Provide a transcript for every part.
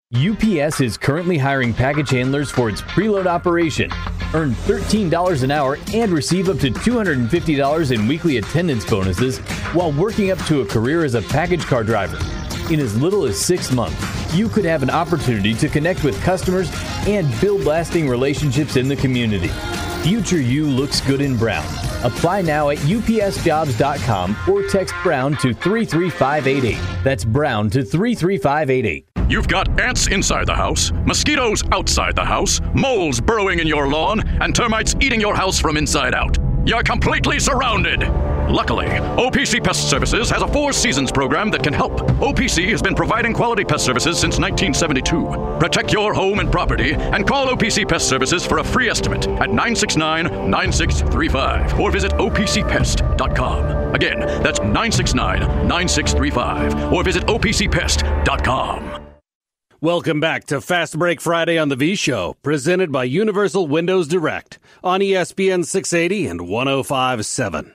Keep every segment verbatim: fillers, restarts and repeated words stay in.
U P S is currently hiring package handlers for its preload operation. Earn thirteen dollars an hour and receive up to two hundred fifty dollars in weekly attendance bonuses while working up to a career as a package car driver. In as little as six months, you could have an opportunity to connect with customers and build lasting relationships in the community. Future you looks good in brown. Apply now at U P S jobs dot com or text Brown to three three five eight eight. That's Brown to three three five eight eight. You've got ants inside the house, mosquitoes outside the house, moles burrowing in your lawn, and termites eating your house from inside out. You're completely surrounded. Luckily, O P C Pest Services has a Four Seasons program that can help. O P C has been providing quality pest services since nineteen seventy-two. Protect your home and property and call O P C Pest Services for a free estimate at nine six nine, nine six three five or visit O P C pest dot com. Again, that's nine six nine, nine six three five or visit O P C pest dot com. Welcome back to Fast Break Friday on the V Show, presented by Universal Windows Direct on E S P N six eighty and one oh five point seven.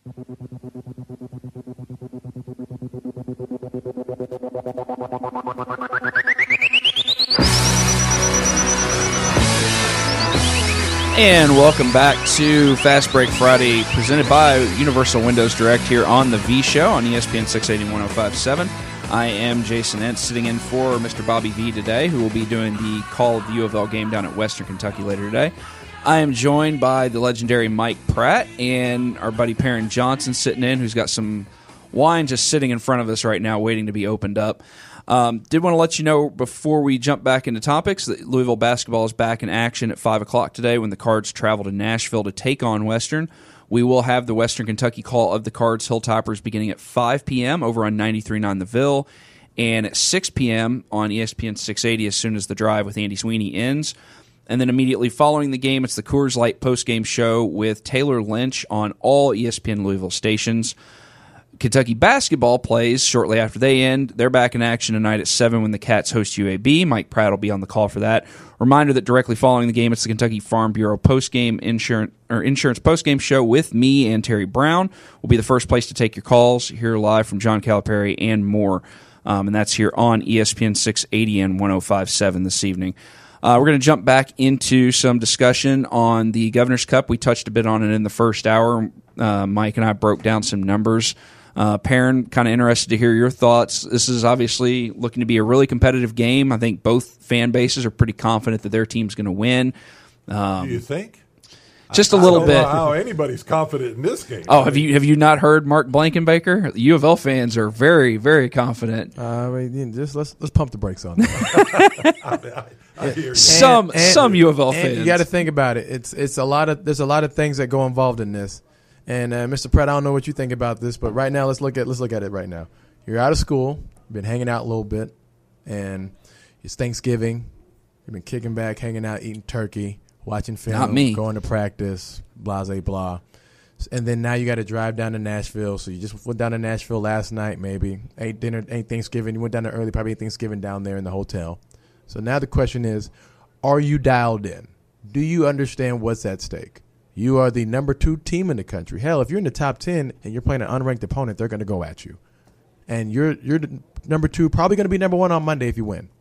And welcome back to Fast Break Friday, presented by Universal Windows Direct here on the V Show on E S P N six eighty and one oh five point seven. I am Jason Entz, sitting in for Mister Bobby V today, who will be doing the call of the U of L game down at Western Kentucky later today. I am joined by the legendary Mike Pratt and our buddy Perrin Johnson sitting in, who's got some wine just sitting in front of us right now waiting to be opened up. Um, did want to let you know before we jump back into topics that Louisville basketball is back in action at five o'clock today when the Cards travel to Nashville to take on Western. We will have the Western Kentucky call of the Cards Hilltoppers beginning at five p.m. over on ninety-three point nine The Ville, and at six p.m. on E S P N six eighty as soon as the drive with Andy Sweeney ends. And then immediately following the game, it's the Coors Light postgame show with Taylor Lynch on all E S P N Louisville stations. Kentucky basketball plays shortly after they end. They're back in action tonight at seven when the Cats host U A B. Mike Pratt will be on the call for that. Reminder that directly following the game, it's the Kentucky Farm Bureau postgame insurance or insurance postgame show with me and Terry Brown. Will be the first place to take your calls, hear live from John Calipari and more. Um, and that's here on E S P N six eighty and one oh five point seven this evening. Uh, we're going to jump back into some discussion on the Governor's Cup. We touched a bit on it in the first hour. Uh, Mike and I broke down some numbers. Uh, Perrin, kind of interested to hear your thoughts. This is obviously looking to be a really competitive game. I think both fan bases are pretty confident that their team's going to win. Um, Do you think? Just a I little don't bit. know how anybody's confident in this game. Oh, have you have you not heard Mark Blankenbaker? The U of L fans are very, very confident. Uh, I mean, just let's let's pump the brakes on that. I, I hear you. Some And- and- some U of L and fans. you got to think about it. It's it's a lot of there's a lot of things that go involved in this. And uh, Mister Pratt, I don't know what you think about this, but right now let's look at let's look at it right now. You're out of school, been hanging out a little bit, and it's Thanksgiving. You've been kicking back, hanging out, eating turkey, watching film, Not me. going to practice, blah blah blah. And then now you got to drive down to Nashville. So you just went down to Nashville last night, maybe ate dinner, ate Thanksgiving. You went down there early, probably ate Thanksgiving down there in the hotel. So now the question is, are you dialed in? Do you understand what's at stake? You are the number two team in the country. Hell, if you're in the top ten and you're playing an unranked opponent, they're going to go at you. And you're you're the number two, probably going to be number one on Monday if you win.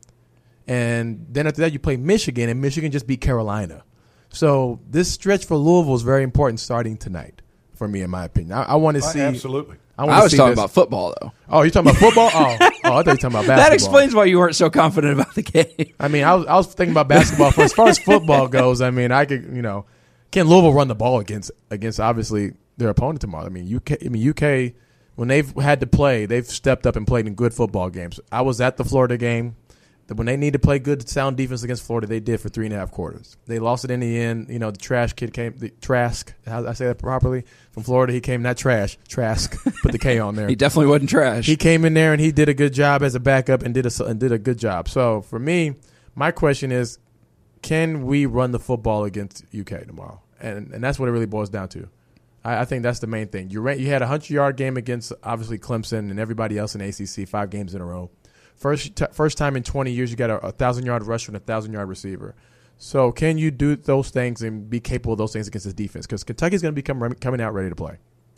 And then after that, you play Michigan, and Michigan just beat Carolina. So this stretch for Louisville is very important starting tonight, for me, in my opinion. I, I want to Uh, see. absolutely. I, wanna I was see talking this. about football, though. Oh, you're talking about football? Oh, oh, I thought you were talking about basketball. That explains why you weren't so confident about the game. I mean, I was I was thinking about basketball. For as far as football goes, I mean, I could, you know, can Louisville run the ball against against obviously their opponent tomorrow? I mean, U K. I mean, U K. When they've had to play, they've stepped up and played in good football games. I was at the Florida game. When they need to play good, sound defense against Florida, they did for three and a half quarters. They lost it in the end. You know, the Trash kid came, the Trask, how did I say that properly? From Florida, he came, not Trash, Trask, put the K on there. He definitely wasn't trash. He came in there and he did a good job as a backup and did a, and did a good job. So for me, my question is, can we run the football against U K tomorrow? And and that's what it really boils down to. I, I think that's the main thing. You ran, you had a hundred-yard game against, obviously, Clemson and everybody else in A C C, five games in a row. First t- first time in twenty years you got a, a thousand-yard rusher and a thousand-yard receiver. So can you do those things and be capable of those things against this defense? Because Kentucky's going to be come, coming out ready to play.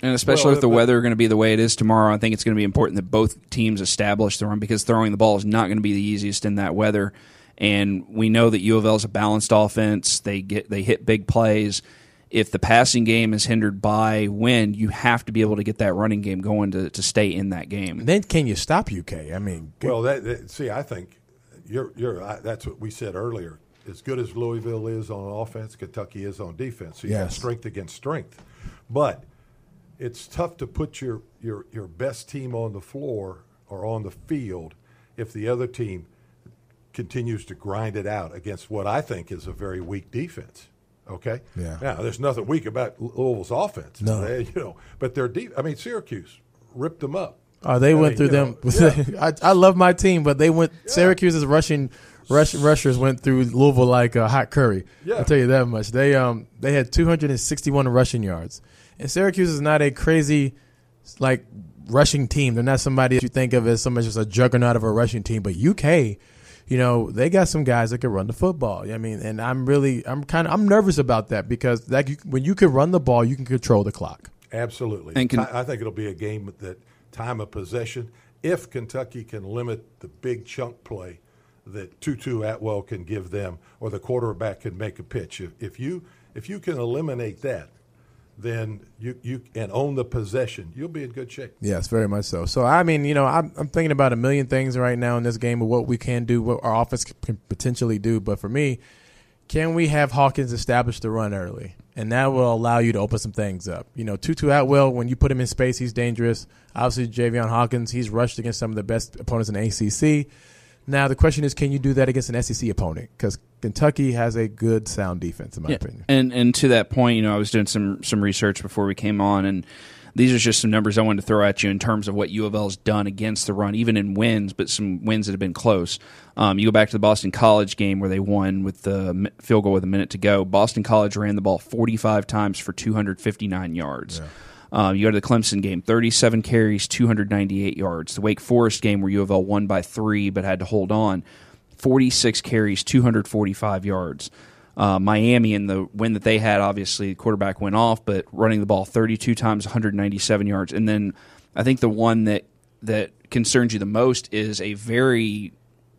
And especially Well, with the but- weather going to be the way it is tomorrow, I think it's going to be important that both teams establish the run because throwing the ball is not going to be the easiest in that weather. And we know that U of L is a balanced offense. They get they hit big plays. If the passing game is hindered by wind, you have to be able to get that running game going to, to stay in that game. Then can you stop U K? I mean, good. Well, that, that, see, I think you're you're. I, that's what we said earlier. As good as Louisville is on offense, Kentucky is on defense. So you Yes. have strength against strength, but it's tough to put your, your your best team on the floor or on the field if the other team continues to grind it out against what I think is a very weak defense. Okay. Yeah. Now, there's nothing weak about Louisville's offense. No. They, you know, but they're deep. I mean, Syracuse ripped them up. Oh, they I went mean, through you them. know, I, I love my team, but they went. Syracuse's rushing rush, rushers went through Louisville like uh, hot curry. Yeah. I'll tell you that much. They um they had two hundred sixty-one rushing yards, and Syracuse is not a crazy like rushing team. They're not somebody that you think of as somebody just a juggernaut of a rushing team. But U K, you know, they got some guys that can run the football. I mean, and I'm really I'm kind of I'm nervous about that because that you, when you can run the ball, you can control the clock. Absolutely. And can- I I think it'll be a game that time of possession, if Kentucky can limit the big chunk play that Tutu Atwell can give them or the quarterback can make a pitch. If, if you if you can eliminate that, then you, you and own the possession, you'll be in good shape. Yes, very much so. So, I mean, you know, I'm, I'm thinking about a million things right now in this game of what we can do, what our offense can potentially do. But for me, can we have Hawkins establish the run early? And that will allow you to open some things up. You know, Tutu Atwell, when you put him in space, he's dangerous. Obviously, Javion Hawkins, he's rushed against some of the best opponents in the A C C. Now, the question is, can you do that against an S E C opponent? Because Kentucky has a good, sound defense, in my Yeah. opinion. And and to that point, you know, I was doing some some research before we came on, and these are just some numbers I wanted to throw at you in terms of what U of L has done against the run, even in wins, but some wins that have been close. Um, you go back to the Boston College game where they won with the field goal with a minute to go. Boston College ran the ball forty-five times for two hundred fifty-nine yards. Yeah. Um, you go to the Clemson game, thirty-seven carries, two hundred ninety-eight yards. The Wake Forest game where U of L won by three but had to hold on, forty-six carries, two hundred forty-five yards. Uh, Miami in the win that they had, obviously the quarterback went off, but running the ball thirty-two times, one hundred ninety-seven yards. And then I think the one that that concerns you the most is a very,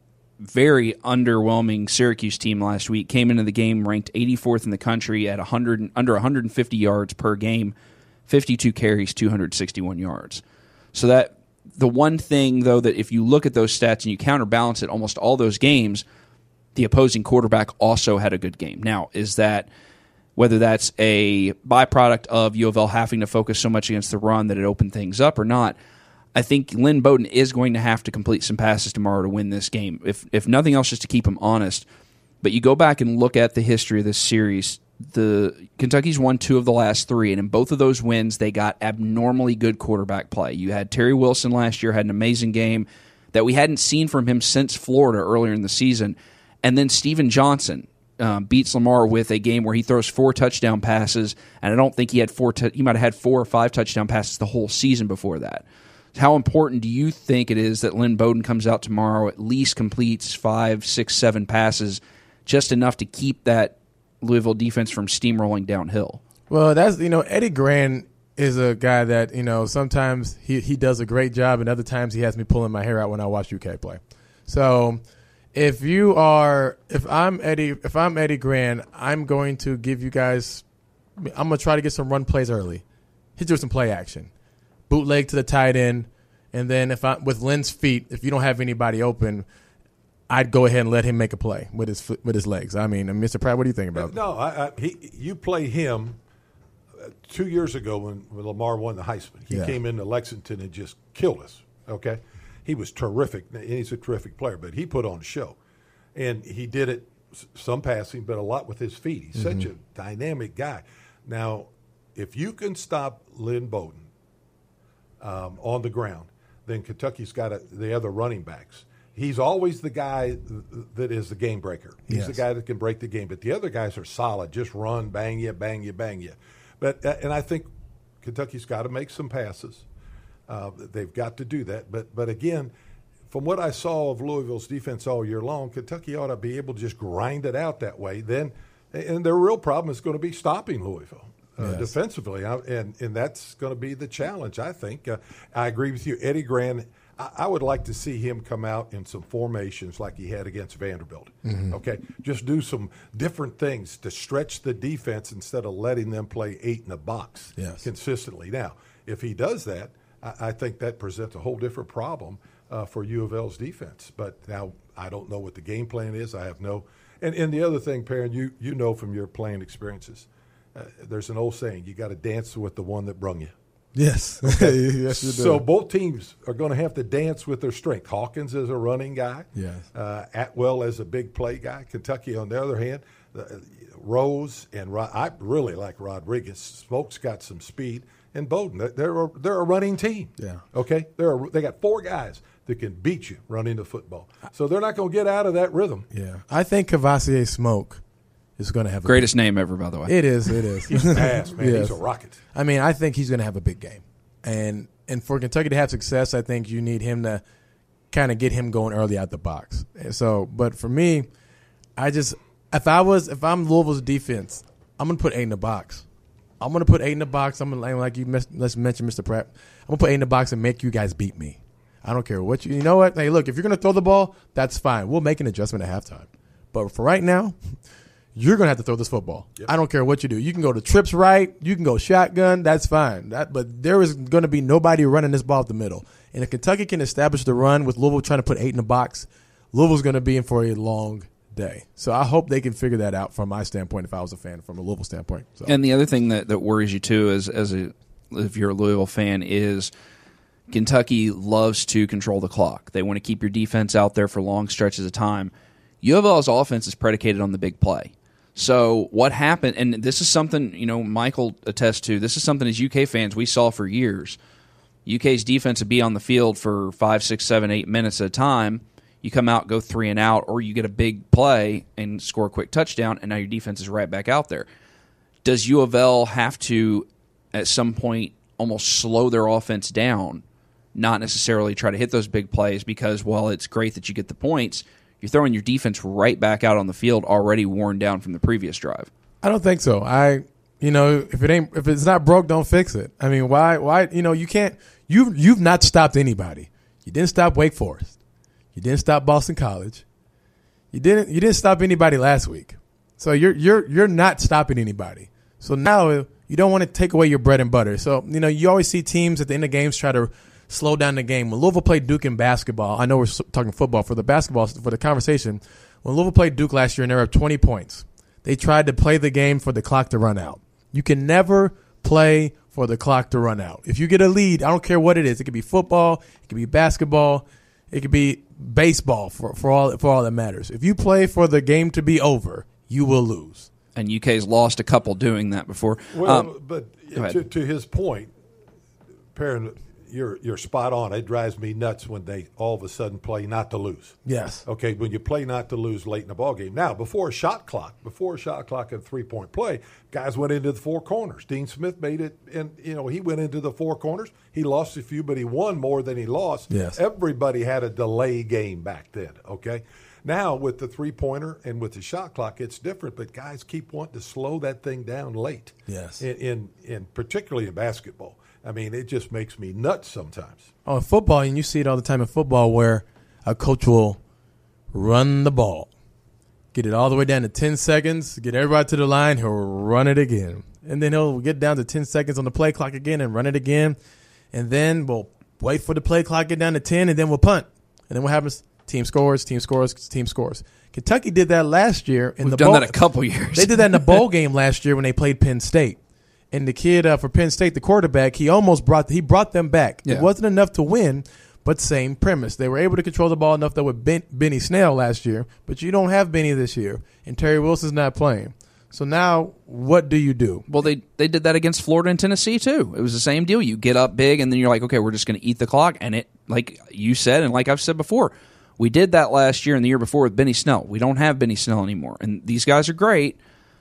very underwhelming Syracuse team last week. Came into the game ranked eighty-fourth in the country at one hundred under one hundred fifty yards per game, fifty-two carries, two hundred sixty-one yards. So that the one thing, though, that if you look at those stats and you counterbalance it, almost all those games, the opposing quarterback also had a good game. Now, is that whether that's a byproduct of U of L having to focus so much against the run that it opened things up or not? I think Lynn Bowden is going to have to complete some passes tomorrow to win this game, if if nothing else, just to keep him honest. But you go back and look at the history of this series. The Kentucky's won two of the last three, and in both of those wins, they got abnormally good quarterback play. You had Terry Wilson last year, had an amazing game that we hadn't seen from him since Florida earlier in the season. And then Steven Johnson um, beats Lamar with a game where he throws four touchdown passes, and I don't think he had four. T- he might have had four or five touchdown passes the whole season before that. How important do you think it is that Lynn Bowden comes out tomorrow, at least completes five, six, seven passes, just enough to keep that Louisville defense from steamrolling downhill? Well, that's, you know, Eddie Gran is a guy that, you know, sometimes he, he does a great job, and other times he has me pulling my hair out when I watch U K play. So if you are, if I'm Eddie, if I'm Eddie Gran, I'm going to give you guys, I'm going to try to get some run plays early. Hit you with some play action. Bootleg to the tight end, and then if I with Lynn's feet, if you don't have anybody open, I'd go ahead and let him make a play with his foot, with his legs. I mean, Mister Pratt, what do you think about that? No, I, I, he, you play him uh, two years ago when, when Lamar won the Heisman. He Yeah. came into Lexington and just killed us, okay? He was terrific, and he's a terrific player, but he put on a show. And he did it, some passing, but a lot with his feet. He's Mm-hmm. such a dynamic guy. Now, if you can stop Lynn Bowden um, on the ground, then Kentucky's got a, the other running backs. He's always the guy that is the game breaker. He's Yes. the guy that can break the game. But the other guys are solid. Just run, bang you, bang you, bang you. But uh, and I think Kentucky's got to make some passes. Uh, they've got to do that. But but again, from what I saw of Louisville's defense all year long, Kentucky ought to be able to just grind it out that way. Then, and their real problem is going to be stopping Louisville. uh, Yes. defensively, I, and and that's going to be the challenge. I think. Uh, I agree with you, Eddie Gran. I, I would like to see him come out in some formations like he had against Vanderbilt. Mm-hmm. Okay, just do some different things to stretch the defense instead of letting them play eight in a box Yes. consistently. Now, if he does that, I, I think that presents a whole different problem uh, for U of L's defense. But now I don't know what the game plan is. I have no. And, and the other thing, Perrin, you you know from your playing experiences, uh, there's an old saying: you got to dance with the one that brung you. Yes. yes, you do. So both teams are going to have to dance with their strength. Hawkins is a running guy. Yes. Uh, Atwell as a big play guy. Kentucky, on the other hand, uh, Rose and Rod, I really like Rodriguez. Smoke's got some speed, and Bowden. They're they're a, they're a running team. Yeah. Okay. They're a, they got four guys that can beat you running the football. So they're not going to get out of that rhythm. Yeah. I think Cavassier Smoke is going to have a Greatest name ever, by the way. It is. It is. He's fast, man. Yes. He's a rocket. I mean, I think he's going to have a big game, and and for Kentucky to have success, I think you need him to kind of get him going early out the box. And so, but for me, I just if I was if I'm Louisville's defense, I'm going to put eight in the box. I'm going to put eight in the box. I'm going to like you let's mention Mister Pratt. I'm going to put eight in the box and make you guys beat me. I don't care what you you know what. Hey, look, if you're going to throw the ball, that's fine. We'll make an adjustment at halftime. But for right now, you're going to have to throw this football. Yep. I don't care what you do. You can go to trips right. You can go shotgun. That's fine. That, but there is going to be nobody running this ball up the middle. And if Kentucky can establish the run with Louisville trying to put eight in the box, Louisville's going to be in for a long day. So I hope they can figure that out from my standpoint if I was a fan, from a Louisville standpoint. So. And the other thing that, that worries you, too, is, as a, if you're a Louisville fan, is Kentucky loves to control the clock. They want to keep your defense out there for long stretches of time. U of L's offense is predicated on the big play. So what happened, and this is something, you know, Michael attests to, this is something as U K fans we saw for years. U K's defense would be on the field for five, six, seven, eight minutes at a time. You come out, go three and out, or you get a big play and score a quick touchdown, and now your defense is right back out there. Does U of L have to, at some point, almost slow their offense down, not necessarily try to hit those big plays because, while it's great that you get the points, you're throwing your defense right back out on the field already worn down from the previous drive? I don't think so. I, you know, if it ain't, if it's not broke, don't fix it. I mean, why, why, you know, you can't, you, you've not stopped anybody. You didn't stop Wake Forest. You didn't stop Boston College. You didn't, you didn't stop anybody last week. So you're, you're, you're not stopping anybody. So now you don't want to take away your bread and butter. So, you know, you always see teams at the end of games try to slow down the game. When Louisville played Duke in basketball, I know we're talking football for the basketball, for the conversation. When Louisville played Duke last year and they were up twenty points, they tried to play the game for the clock to run out. You can never play for the clock to run out. If you get a lead, I don't care what it is. It could be football, it could be basketball, it could be baseball for, for all for all that matters. If you play for the game to be over, you will lose. And U K's lost a couple doing that before. Well, um, but to, to his point, Perrin, you're you're spot on. It drives me nuts when they all of a sudden play not to lose. Yes. Okay, when you play not to lose late in the ball game. Now, before a shot clock, before a shot clock and three point play, guys went into the four corners. Dean Smith made it, and you know he went into the four corners. He lost a few, but he won more than he lost. Yes. Everybody had a delay game back then. Okay. Now with the three pointer and with the shot clock, it's different. But guys keep wanting to slow that thing down late. Yes. In in, in particularly in basketball. I mean, it just makes me nuts sometimes. Oh, in football, and you see it all the time in football where a coach will run the ball, get it all the way down to ten seconds, get everybody to the line, he'll run it again. And then he'll get down to ten seconds on the play clock again and run it again. And then we'll wait for the play clock to get down to ten, and then we'll punt. And then what happens? Team scores, team scores, team scores. Kentucky did that last year. In We've the done bowl. that a couple years. They did that in the bowl game last year when they played Penn State. And the kid uh, for Penn State, the quarterback, he almost brought he brought them back. Yeah. It wasn't enough to win, but same premise. They were able to control the ball enough that with ben, Benny Snell last year, but you don't have Benny this year, and Terry Wilson's not playing. So now what do you do? Well, they they did that against Florida and Tennessee, too. It was the same deal. You get up big, and then you're like, okay, we're just going to eat the clock. And it, like you said, and like I've said before, we did that last year and the year before with Benny Snell. We don't have Benny Snell anymore. And these guys are great,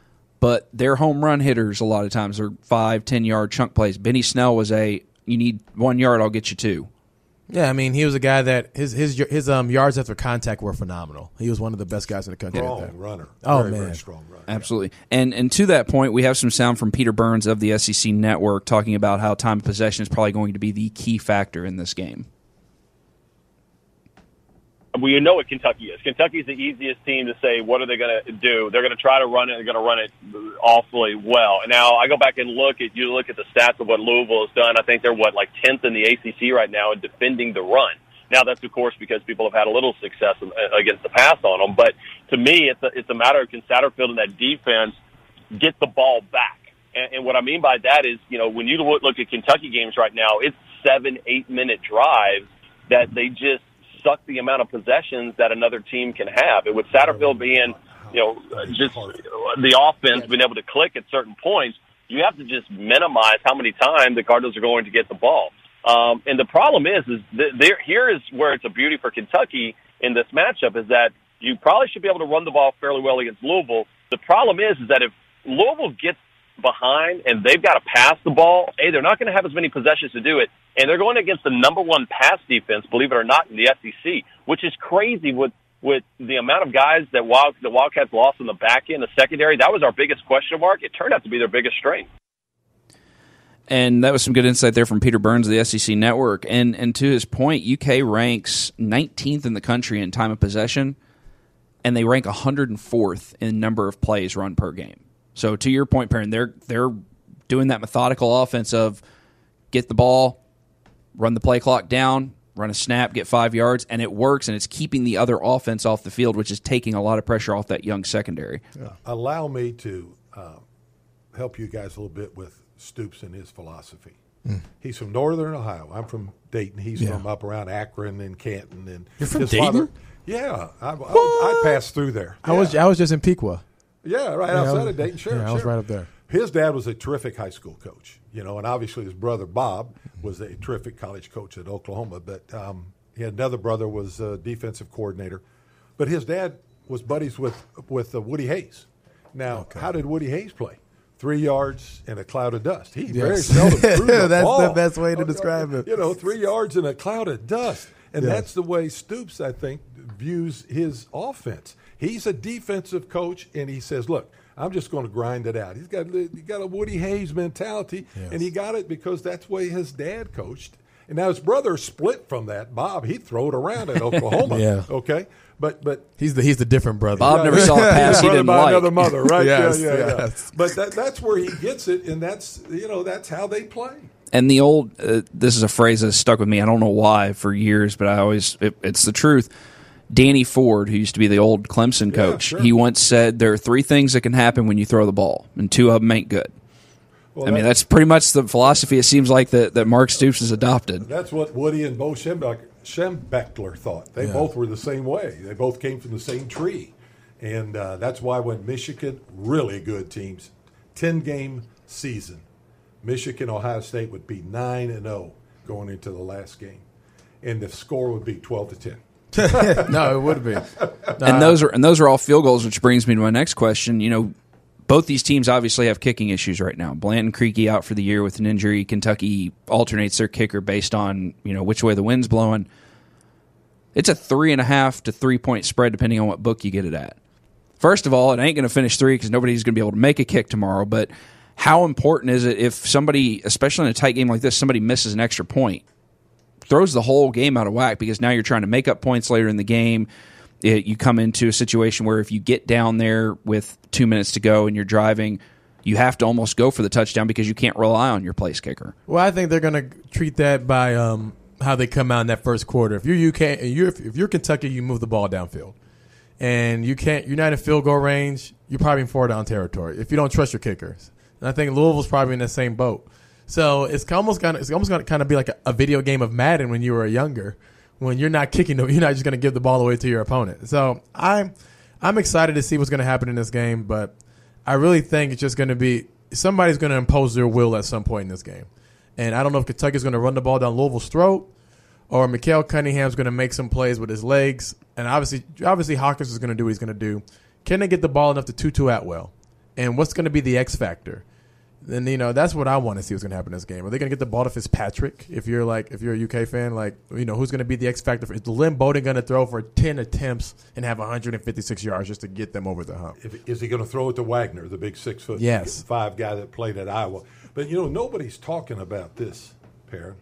but they're home run hitters a lot of times. They're five, ten-yard chunk plays. Benny Snell was a, you need one yard, I'll get you two. Yeah, I mean, he was a guy that his his his um yards after contact were phenomenal. He was one of the best guys in the country. Strong at that. runner. Oh very, man, very strong runner. Absolutely. And and to that point, we have some sound from Peter Burns of the S E C Network talking about how time of possession is probably going to be the key factor in this game. Well, you know what Kentucky is. Kentucky's the easiest team to say, what are they going to do? They're going to try to run it. They're going to run it awfully well. Now, I go back and look at, you look at the stats of what Louisville has done. I think they're, what, like tenth in the A C C right now in defending the run. Now, that's, of course, because people have had a little success against the pass on them. But to me, it's a, it's a matter of can Satterfield and that defense get the ball back. And, and what I mean by that is, you know, when you look at Kentucky games right now, it's seven, eight-minute drives that they just suck the amount of possessions that another team can have. And with Satterfield being, you know, just the offense being able to click at certain points, you have to just minimize how many times the Cardinals are going to get the ball. Um, and the problem is, is there, here is where it's a beauty for Kentucky in this matchup is that you probably should be able to run the ball fairly well against Louisville. The problem is, is that if Louisville gets behind and they've got to pass the ball, A, they're not going to have as many possessions to do it, and they're going against the number one pass defense, believe it or not, in the S E C, which is crazy with with the amount of guys that Wild, the Wildcats lost in the back end, the secondary. That was our biggest question mark. It turned out to be their biggest strength. And that was some good insight there from Peter Burns of the S E C Network. And and to his point, U K ranks nineteenth in the country in time of possession, and they rank one hundred fourth in number of plays run per game. So to your point, Perrin, they're they're doing that methodical offense of get the ball, run the play clock down, run a snap, get five yards, and it works, and it's keeping the other offense off the field, which is taking a lot of pressure off that young secondary. Yeah. Allow me to uh, help you guys a little bit with Stoops and his philosophy. Mm. He's from Northern Ohio. I'm from Dayton. He's yeah. from up around Akron and Canton. And You're from his Dayton? Father, yeah, I, I, I passed through there. I yeah. was I was just in Pequot. Yeah, right yeah, outside was, of Dayton. Sure, yeah, I sure. was right up there. His dad was a terrific high school coach, you know, and obviously his brother Bob was a terrific college coach at Oklahoma. But um, he had another brother was a defensive coordinator. But his dad was buddies with with uh, Woody Hayes. Now, okay. How did Woody Hayes play? Three yards and a cloud of dust. He yes. very seldom threw the That's ball. the best way to describe it. You know, three yards and a cloud of dust. And yes. that's the way Stoops, I think, views his offense. He's a defensive coach, and he says, look, I'm just going to grind it out. He's got, he got a Woody Hayes mentality, yes. and he got it because that's the way his dad coached. And now his brother split from that. Bob, he'd throw it around at Oklahoma. yeah. Okay? But but he's the he's the different brother. Bob yeah, never saw a pass he didn't by like. Another mother, right? yes, yeah, yeah, yes. yeah. But that, that's where he gets it, and that's you know that's how they play. And the old uh, this is a phrase that stuck with me. I don't know why for years, but I always it, it's the truth. Danny Ford, who used to be the old Clemson coach, yeah, sure. he once said there are three things that can happen when you throw the ball, and two of them ain't good. Well, I mean, that's pretty much the philosophy it seems like that, that Mark Stoops has adopted. That's what Woody and Bo Schembechler, Schembechler thought. They yeah. both were the same way. They both came from the same tree. And uh, that's why when Michigan, really good teams, ten-game season, Michigan, Ohio State would be nine and oh going into the last game. And the score would be twelve to ten. No, it would be. No, and those are and those are all field goals, which brings me to my next question. You know, both these teams obviously have kicking issues right now. Blanton Creaky out for the year with an injury. Kentucky alternates their kicker based on, you know, which way the wind's blowing. It's a three and a half to three point spread depending on what book you get it at. First of all, it ain't going to finish three because nobody's going to be able to make a kick tomorrow. But how important is it if somebody, especially in a tight game like this, somebody misses an extra point, throws the whole game out of whack because now you're trying to make up points later in the game. It, you come into a situation where if you get down there with two minutes to go and you're driving, you have to almost go for the touchdown because you can't rely on your place kicker. Well, I think they're going to treat that by um, how they come out in that first quarter. If you're U K, if you're, if you're Kentucky, you move the ball downfield, and you can't. You're not in field goal range. You're probably in four down territory if you don't trust your kickers. And I think Louisville's probably in the same boat. So it's almost going to it's almost going to kind of be like a, a video game of Madden when you were younger. When you're not kicking, you're not just going to give the ball away to your opponent. So I'm, I'm excited to see what's going to happen in this game, but I really think it's just going to be somebody's going to impose their will at some point in this game. And I don't know if Kentucky's going to run the ball down Louisville's throat or Mikael Cunningham's going to make some plays with his legs. And obviously, obviously Hawkins is going to do what he's going to do. Can they get the ball enough to Tutu Atwell? And what's going to be the X factor? then you know that's what I want to see what's going to happen in this game. Are they going to get the ball to Fitzpatrick? If you're like if you're a U K fan, like you know who's going to be the X factor? For, is Lynn Bowden going to throw for ten attempts and have one hundred fifty-six yards just to get them over the hump? If, is he going to throw it to Wagner, the big six foot yes. five guy that played at Iowa? But you know nobody's talking about this, Perrin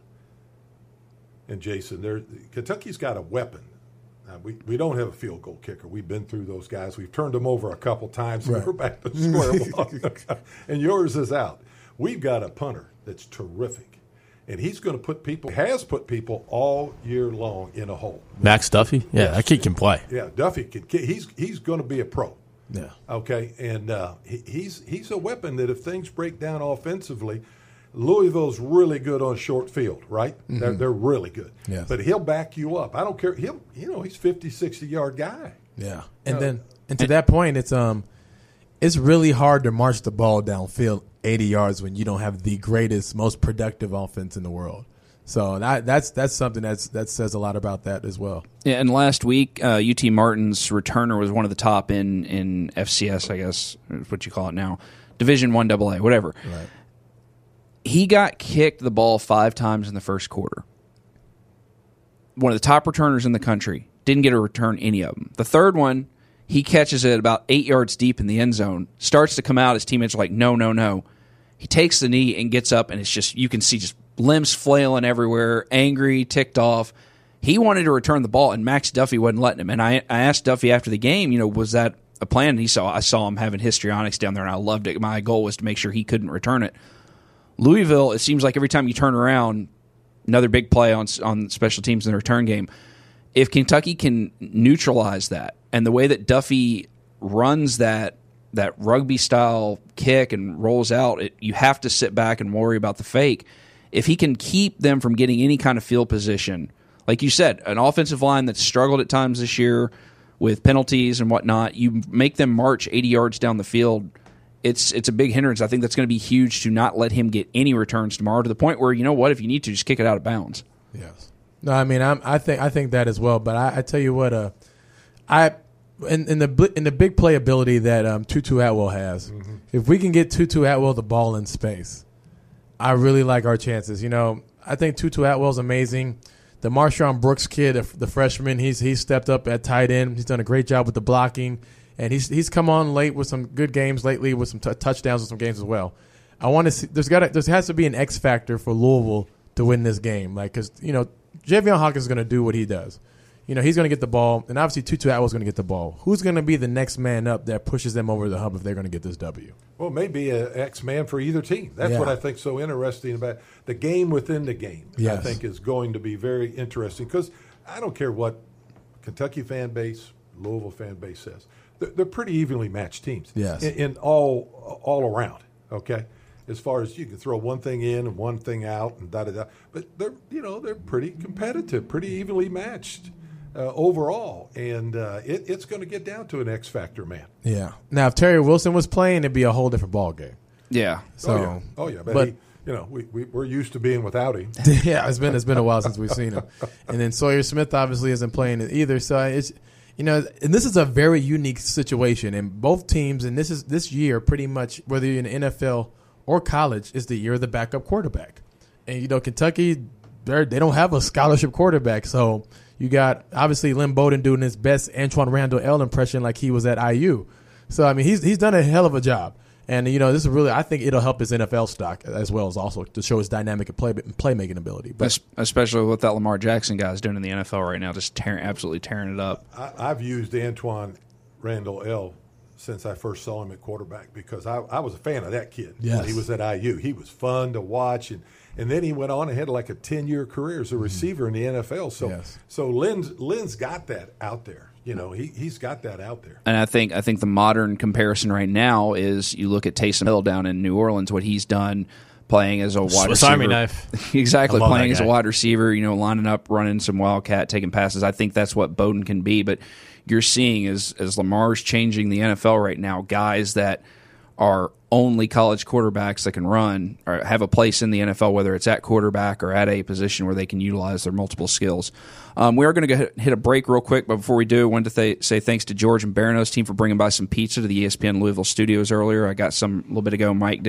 and Jason. There, Kentucky's got a weapon. Now, we, we don't have a field goal kicker. We've been through those guys. We've turned them over a couple times, and right. we're back to square one. And yours is out. We've got a punter that's terrific, and he's going to put people, has put people all year long in a hole. Max Duffy? Yeah, yes. that kid can play. Yeah, Duffy can. He's he's going to be a pro. Yeah. Okay, and uh, he, he's he's a weapon that if things break down offensively, Louisville's really good on short field, right? Mm-hmm. They're they're really good. Yes. But he'll back you up. I don't care. He'll you know he's fifty, sixty yard guy. Yeah. And uh, then and to that point, it's um, it's really hard to march the ball downfield eighty yards when you don't have the greatest, most productive offense in the world. So that, that's that's something that's that says a lot about that as well. Yeah, and last week, uh, U T Martin's returner was one of the top in, in F C S, I guess, is what you call it now, Division One Double A, whatever. Right. He got kicked the ball five times in the first quarter. One of the top returners in the country. Didn't get a return any of them. The third one, he catches it about eight yards deep in the end zone. Starts to come out. His teammates are like, no, no, no. He takes the knee and gets up, and it's just, you can see just limbs flailing everywhere, angry, ticked off. He wanted to return the ball, and Max Duffy wasn't letting him. And I, I asked Duffy after the game, you know, was that a plan? And he saw, I saw him having histrionics down there, and I loved it. My goal was to make sure he couldn't return it. Louisville, it seems like every time you turn around, another big play on on special teams in the return game. If Kentucky can neutralize that, and the way that Duffy runs that that rugby-style kick and rolls out, it, you have to sit back and worry about the fake. If he can keep them from getting any kind of field position, like you said, an offensive line that's struggled at times this year with penalties and whatnot, you make them march eighty yards down the field, it's it's a big hindrance. I think that's going to be huge to not let him get any returns tomorrow, to the point where, you know what, if you need to, just kick it out of bounds. Yes. No, I mean, I'm, I think I think that as well. But I, I tell you what, uh, I in, in the in the big playability that um, Tutu Atwell has, mm-hmm. if we can get Tutu Atwell the ball in space, I really like our chances. You know, I think Tutu Atwell's amazing. The Marshawn Brooks kid, the freshman, he's he's stepped up at tight end. He's done a great job with the blocking, and he's he's come on late with some good games lately, with some t- touchdowns in some games as well. I want to see. There's got there has to be an X factor for Louisville to win this game, like because you know Javion Hawkins is going to do what he does. You know, he's going to get the ball, and obviously Tutu Atwell's going to get the ball. Who's going to be the next man up that pushes them over the hump if they're going to get this W? Well, maybe an X-man for either team. That's yeah. what I think is so interesting about the game within the game. Yes. I think is going to be very interesting because I don't care what Kentucky fan base, Louisville fan base says. They're, they're pretty evenly matched teams yes. in, in all all around, okay? As far as you can throw one thing in and one thing out and da-da-da. But they're, you know, they're pretty competitive, pretty evenly matched. Uh, overall, and uh, it, it's going to get down to an X factor, man. Yeah. Now, if Terry Wilson was playing, it'd be a whole different ball game. Yeah. So, oh yeah, oh, yeah. But, but he, you know, we, we we're used to being without him. yeah, it's been it's been a while since we've seen him. And then Sawyer Smith obviously isn't playing it either. So it's you know, and this is a very unique situation. And both teams, and this is this year, pretty much whether you're in the N F L or college, is the year of the backup quarterback. And you know, Kentucky, they they don't have a scholarship quarterback, so. You got, obviously, Lynn Bowden doing his best Antoine Randall L impression like he was at I U. So, I mean, he's he's done a hell of a job. And, you know, this is really, I think it'll help his N F L stock as well as also to show his dynamic and play, playmaking ability. But, especially with that Lamar Jackson guy is doing in the N F L right now, just tearing, absolutely tearing it up. I, I've used Antoine Randall L since I first saw him at quarterback because I, I was a fan of that kid yes. when he was at I U. He was fun to watch, and And then he went on and had like a ten-year career as a receiver in the N F L. So, yes. so Lynn's, Lynn's got that out there. You know, he he's got that out there. And I think I think the modern comparison right now is you look at Taysom Hill down in New Orleans, what he's done playing as a wide Swiss receiver. Army knife. exactly, playing as a guy. wide receiver. You know, lining up, running some wildcat, taking passes. I think that's what Bowden can be. But you're seeing as as Lamar's changing the N F L right now, guys that are only college quarterbacks that can run or have a place in the N F L, whether it's at quarterback or at a position where they can utilize their multiple skills. Um, we are going to hit a break real quick, but before we do, I wanted to th- say thanks to George and Barano's team for bringing by some pizza to the E S P N Louisville studios earlier. I got some a little bit ago. Mike did,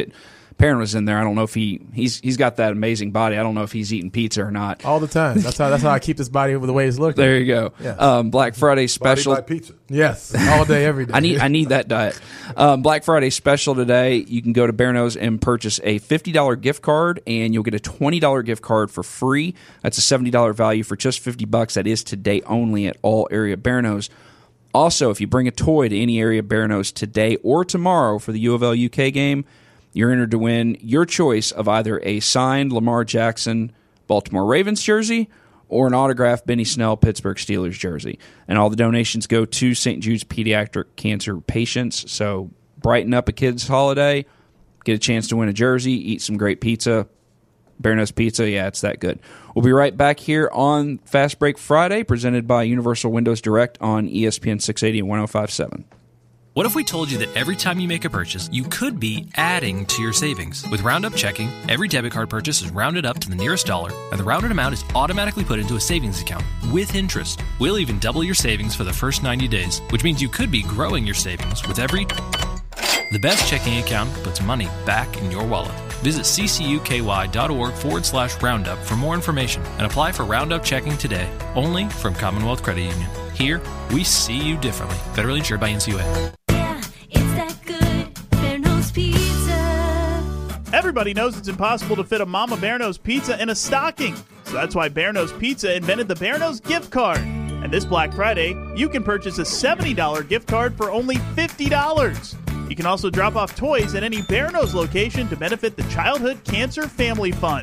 Perrin was in there. I don't know if he he's he's got that amazing body. I don't know if he's eating pizza or not. All the time. That's how that's how I keep this body over the way it's looking. There you go. Yeah. Um, Black Friday special. Body by pizza. Yes, all day, every day. I need I need that diet. Um, Black Friday special today. You can go to Bear Nose and purchase a fifty dollars gift card, and you'll get a twenty dollars gift card for free. That's a seventy dollars value for just fifty bucks. That is today only at all area Bear Nose. Also, if you bring a toy to any area Bear Nose today or tomorrow for the U of L U K game, you're entered to win your choice of either a signed Lamar Jackson Baltimore Ravens jersey or an autographed Benny Snell Pittsburgh Steelers jersey. And all the donations go to Saint Jude's Pediatric Cancer Patients. So brighten up a kid's holiday, get a chance to win a jersey, eat some great pizza. Bear Nose Pizza, yeah, it's that good. We'll be right back here on Fast Break Friday, presented by Universal Windows Direct on E S P N six eighty and one oh five point seven. What if we told you that every time you make a purchase, you could be adding to your savings? With Roundup Checking, every debit card purchase is rounded up to the nearest dollar, and the rounded amount is automatically put into a savings account with interest. We'll even double your savings for the first ninety days, which means you could be growing your savings with every... The best checking account puts money back in your wallet. Visit ccuky.org forward slash roundup for more information and apply for Roundup Checking today, only from Commonwealth Credit Union. Here, we see you differently. Federally insured by N C U A. Yeah, it's that good. Bear Nose Pizza. Everybody knows it's impossible to fit a Mama Bear Nose pizza in a stocking. So that's why Bear Nose Pizza invented the Bear Nose gift card. And this Black Friday, you can purchase a seventy dollars gift card for only fifty dollars. You can also drop off toys at any Bear Nose location to benefit the Childhood Cancer Family Fund.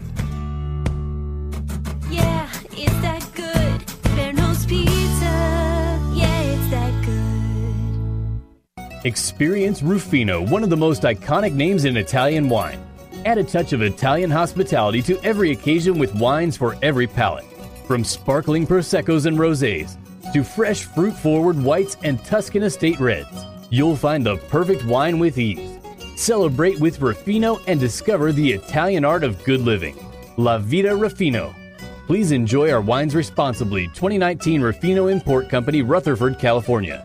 Yeah, it's that good. Bear Nose Pizza. Yeah, it's that good. Experience Rufino, one of the most iconic names in Italian wine. Add a touch of Italian hospitality to every occasion with wines for every palate. From sparkling Proseccos and Rosés to fresh fruit-forward whites and Tuscan estate reds, you'll find the perfect wine with ease. Celebrate with Rufino and discover the Italian art of good living. La Vita Rufino. Please enjoy our wines responsibly. twenty nineteen Rufino Import Company, Rutherford, California.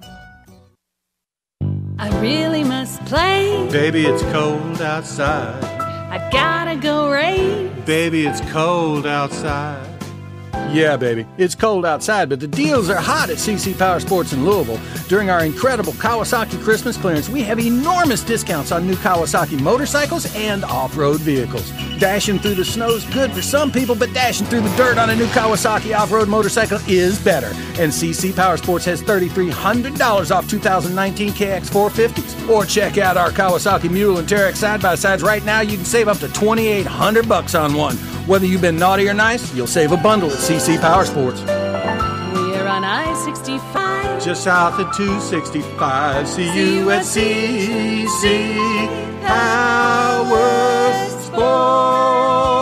I really must play. Baby, it's cold outside. I gotta go race. Baby, it's cold outside. Yeah, baby, it's cold outside, but the deals are hot at C C Power Sports in Louisville. During our incredible Kawasaki Christmas clearance, we have enormous discounts on new Kawasaki motorcycles and off-road vehicles. Dashing through the snow's good for some people, but dashing through the dirt on a new Kawasaki off-road motorcycle is better. And C C Power Sports has three thousand three hundred dollars off two thousand nineteen K X four fifties. Or check out our Kawasaki Mule and Terex side-by-sides right now. You can save up to twenty-eight hundred bucks on one. Whether you've been naughty or nice, you'll save a bundle at C C Power Sports. We're on I sixty-five. Just south of two sixty-five. See you at C C Power Sports.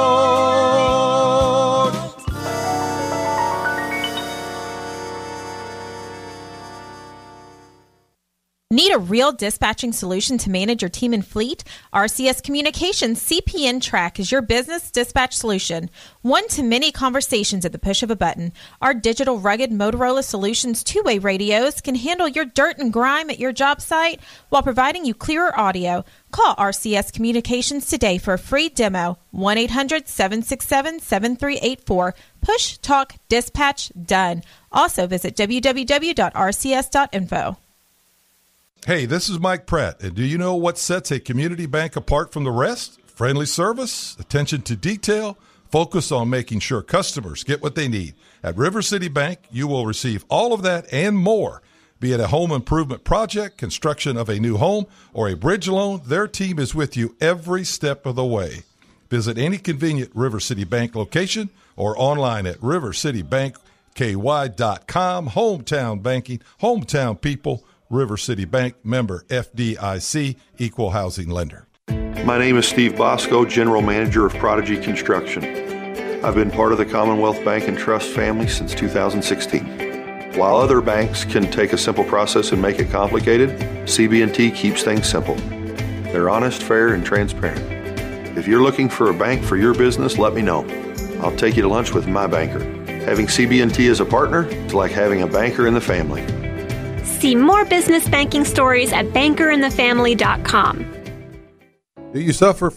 Need a real dispatching solution to manage your team and fleet? R C S Communications C P N Track is your business dispatch solution. One-to-many conversations at the push of a button. Our digital rugged Motorola Solutions two-way radios can handle your dirt and grime at your job site while providing you clearer audio. Call R C S Communications today for a free demo. one eight hundred seven six seven seven three eight four. Push, talk, dispatch, done. Also visit w w w dot r c s dot info. Hey, this is Mike Pratt, and do you know what sets a community bank apart from the rest? Friendly service, attention to detail, focus on making sure customers get what they need. At River City Bank, you will receive all of that and more. Be it a home improvement project, construction of a new home, or a bridge loan, their team is with you every step of the way. Visit any convenient River City Bank location or online at river city bank k y dot com. Hometown banking, hometown people. River City Bank, member F D I C, equal housing lender. My name is Steve Bosco, General Manager of Prodigy Construction. I've been part of the Commonwealth Bank and Trust family since two thousand sixteen. While other banks can take a simple process and make it complicated, C B and T keeps things simple. They're honest, fair, and transparent. If you're looking for a bank for your business, let me know. I'll take you to lunch with my banker. Having C B and T as a partner is like having a banker in the family. See more business banking stories at banker in the family dot com. Do you suffer from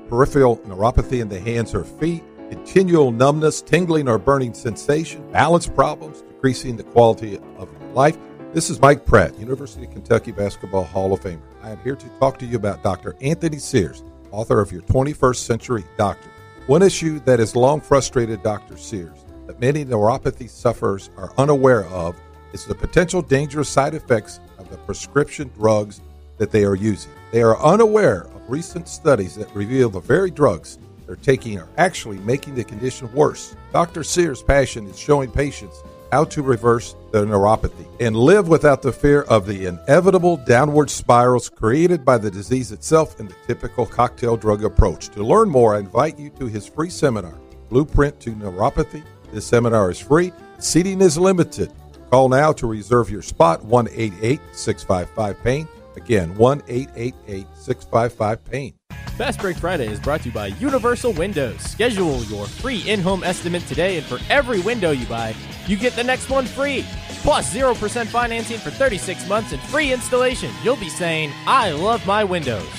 peripheral neuropathy in the hands or feet, continual numbness, tingling or burning sensation, balance problems, decreasing the quality of your life. This is Mike Pratt, University of Kentucky Basketball Hall of Famer. I am here to talk to you about Doctor Anthony Sears, author of Your twenty-first Century Doctor. One issue that has long frustrated Doctor Sears that many neuropathy sufferers are unaware of is the potential dangerous side effects of the prescription drugs that they are using. They are unaware of recent studies that reveal the very drugs they're taking are actually making the condition worse. Doctor Sears' passion is showing patients how to reverse their neuropathy and live without the fear of the inevitable downward spirals created by the disease itself and the typical cocktail drug approach. To learn more, I invite you to his free seminar, Blueprint to Neuropathy. This seminar is free. Seating is limited. Call now to reserve your spot, one eight eight eight, six five five, pain. Again, one eight eight eight, six five five, pain. Fast Break Friday is brought to you by Universal Windows. Schedule your free in-home estimate today, and for every window you buy, you get the next one free. Plus zero percent financing for thirty-six months and free installation. You'll be saying, I love my windows.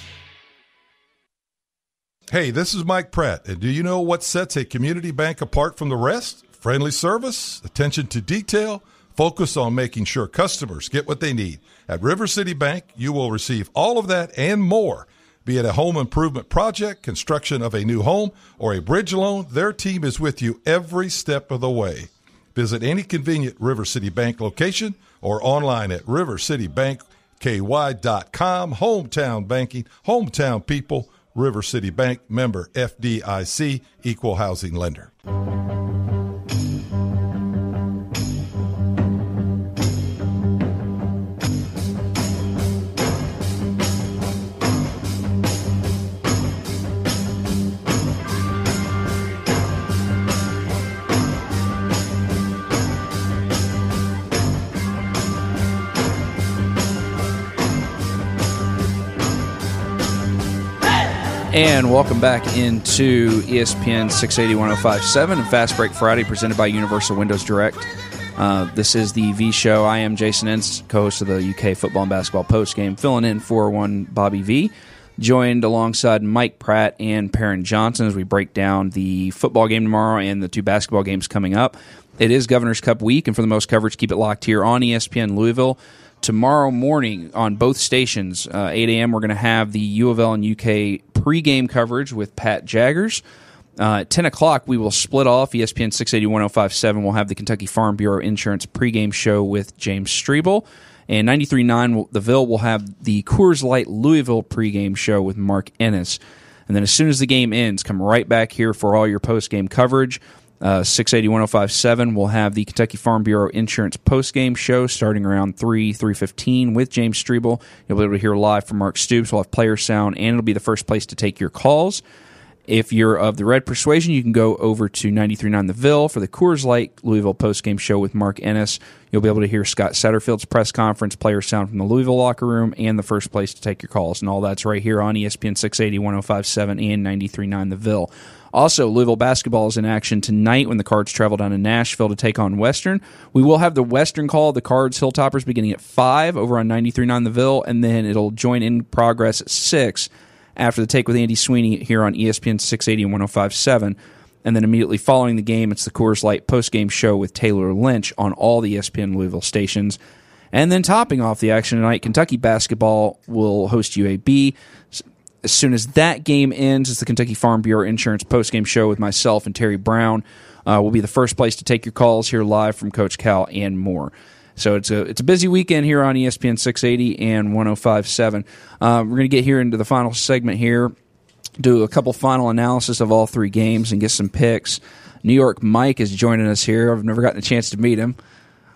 Hey, this is Mike Pratt, and do you know what sets a community bank apart from the rest? Friendly service, attention to detail, focus on making sure customers get what they need. At River City Bank, you will receive all of that and more. Be it a home improvement project, construction of a new home, or a bridge loan, their team is with you every step of the way. Visit any convenient River City Bank location or online at river city bank k y dot com. Hometown banking, hometown people, River City Bank, member F D I C, equal housing lender. And welcome back into E S P N six eighty, one oh five point seven and Fast Break Friday presented by Universal Windows Direct. Uh, this is the V Show. I am Jason Entz, co-host of the U K football and basketball postgame, filling in for one Bobby V, joined alongside Mike Pratt and Perrin Johnson as we break down the football game tomorrow and the two basketball games coming up. It is Governor's Cup week, and for the most coverage, keep it locked here on E S P N Louisville. Tomorrow morning on both stations, uh, eight a.m., we're going to have the U of L and U K pregame coverage with Pat Jaggers. Uh, at ten o'clock, we will split off. E S P N six eighty, one oh five point seven will have the Kentucky Farm Bureau Insurance pregame show with James Strebel. And ninety-three point nine, The Ville will have the Coors Light Louisville pregame show with Mark Ennis. And then as soon as the game ends, come right back here for all your postgame coverage. Uh, six eighty, one oh five point seven will have the Kentucky Farm Bureau Insurance postgame show starting around three, three fifteen with James Strebel. You'll be able to hear live from Mark Stoops. We'll have player sound, and it'll be the first place to take your calls. If you're of the red persuasion, you can go over to ninety-three point nine The Ville for the Coors Light Louisville postgame show with Mark Ennis. You'll be able to hear Scott Satterfield's press conference, player sound from the Louisville locker room, and the first place to take your calls. And all that's right here on E S P N six eighty, one oh five point seven and ninety-three point nine The Ville. Also, Louisville basketball is in action tonight when the Cards travel down to Nashville to take on Western. We will have the Western call of the Cards Hilltoppers beginning at five over on ninety-three point nine The Ville, and then it'll join in progress at six after the take with Andy Sweeney here on E S P N six eighty and one oh five point seven. And then immediately following the game, it's the Coors Light postgame show with Taylor Lynch on all the E S P N Louisville stations. And then topping off the action tonight, Kentucky basketball will host U A B. As soon as that game ends, it's the Kentucky Farm Bureau Insurance postgame show with myself and Terry Brown. Uh, will be the first place to take your calls here live from Coach Cal and more. So it's a it's a busy weekend here on E S P N six eighty and one oh five point seven. Uh, we're going to get here into the final segment here, do a couple final analysis of all three games and get some picks. New York Mike is joining us here. I've never gotten a chance to meet him.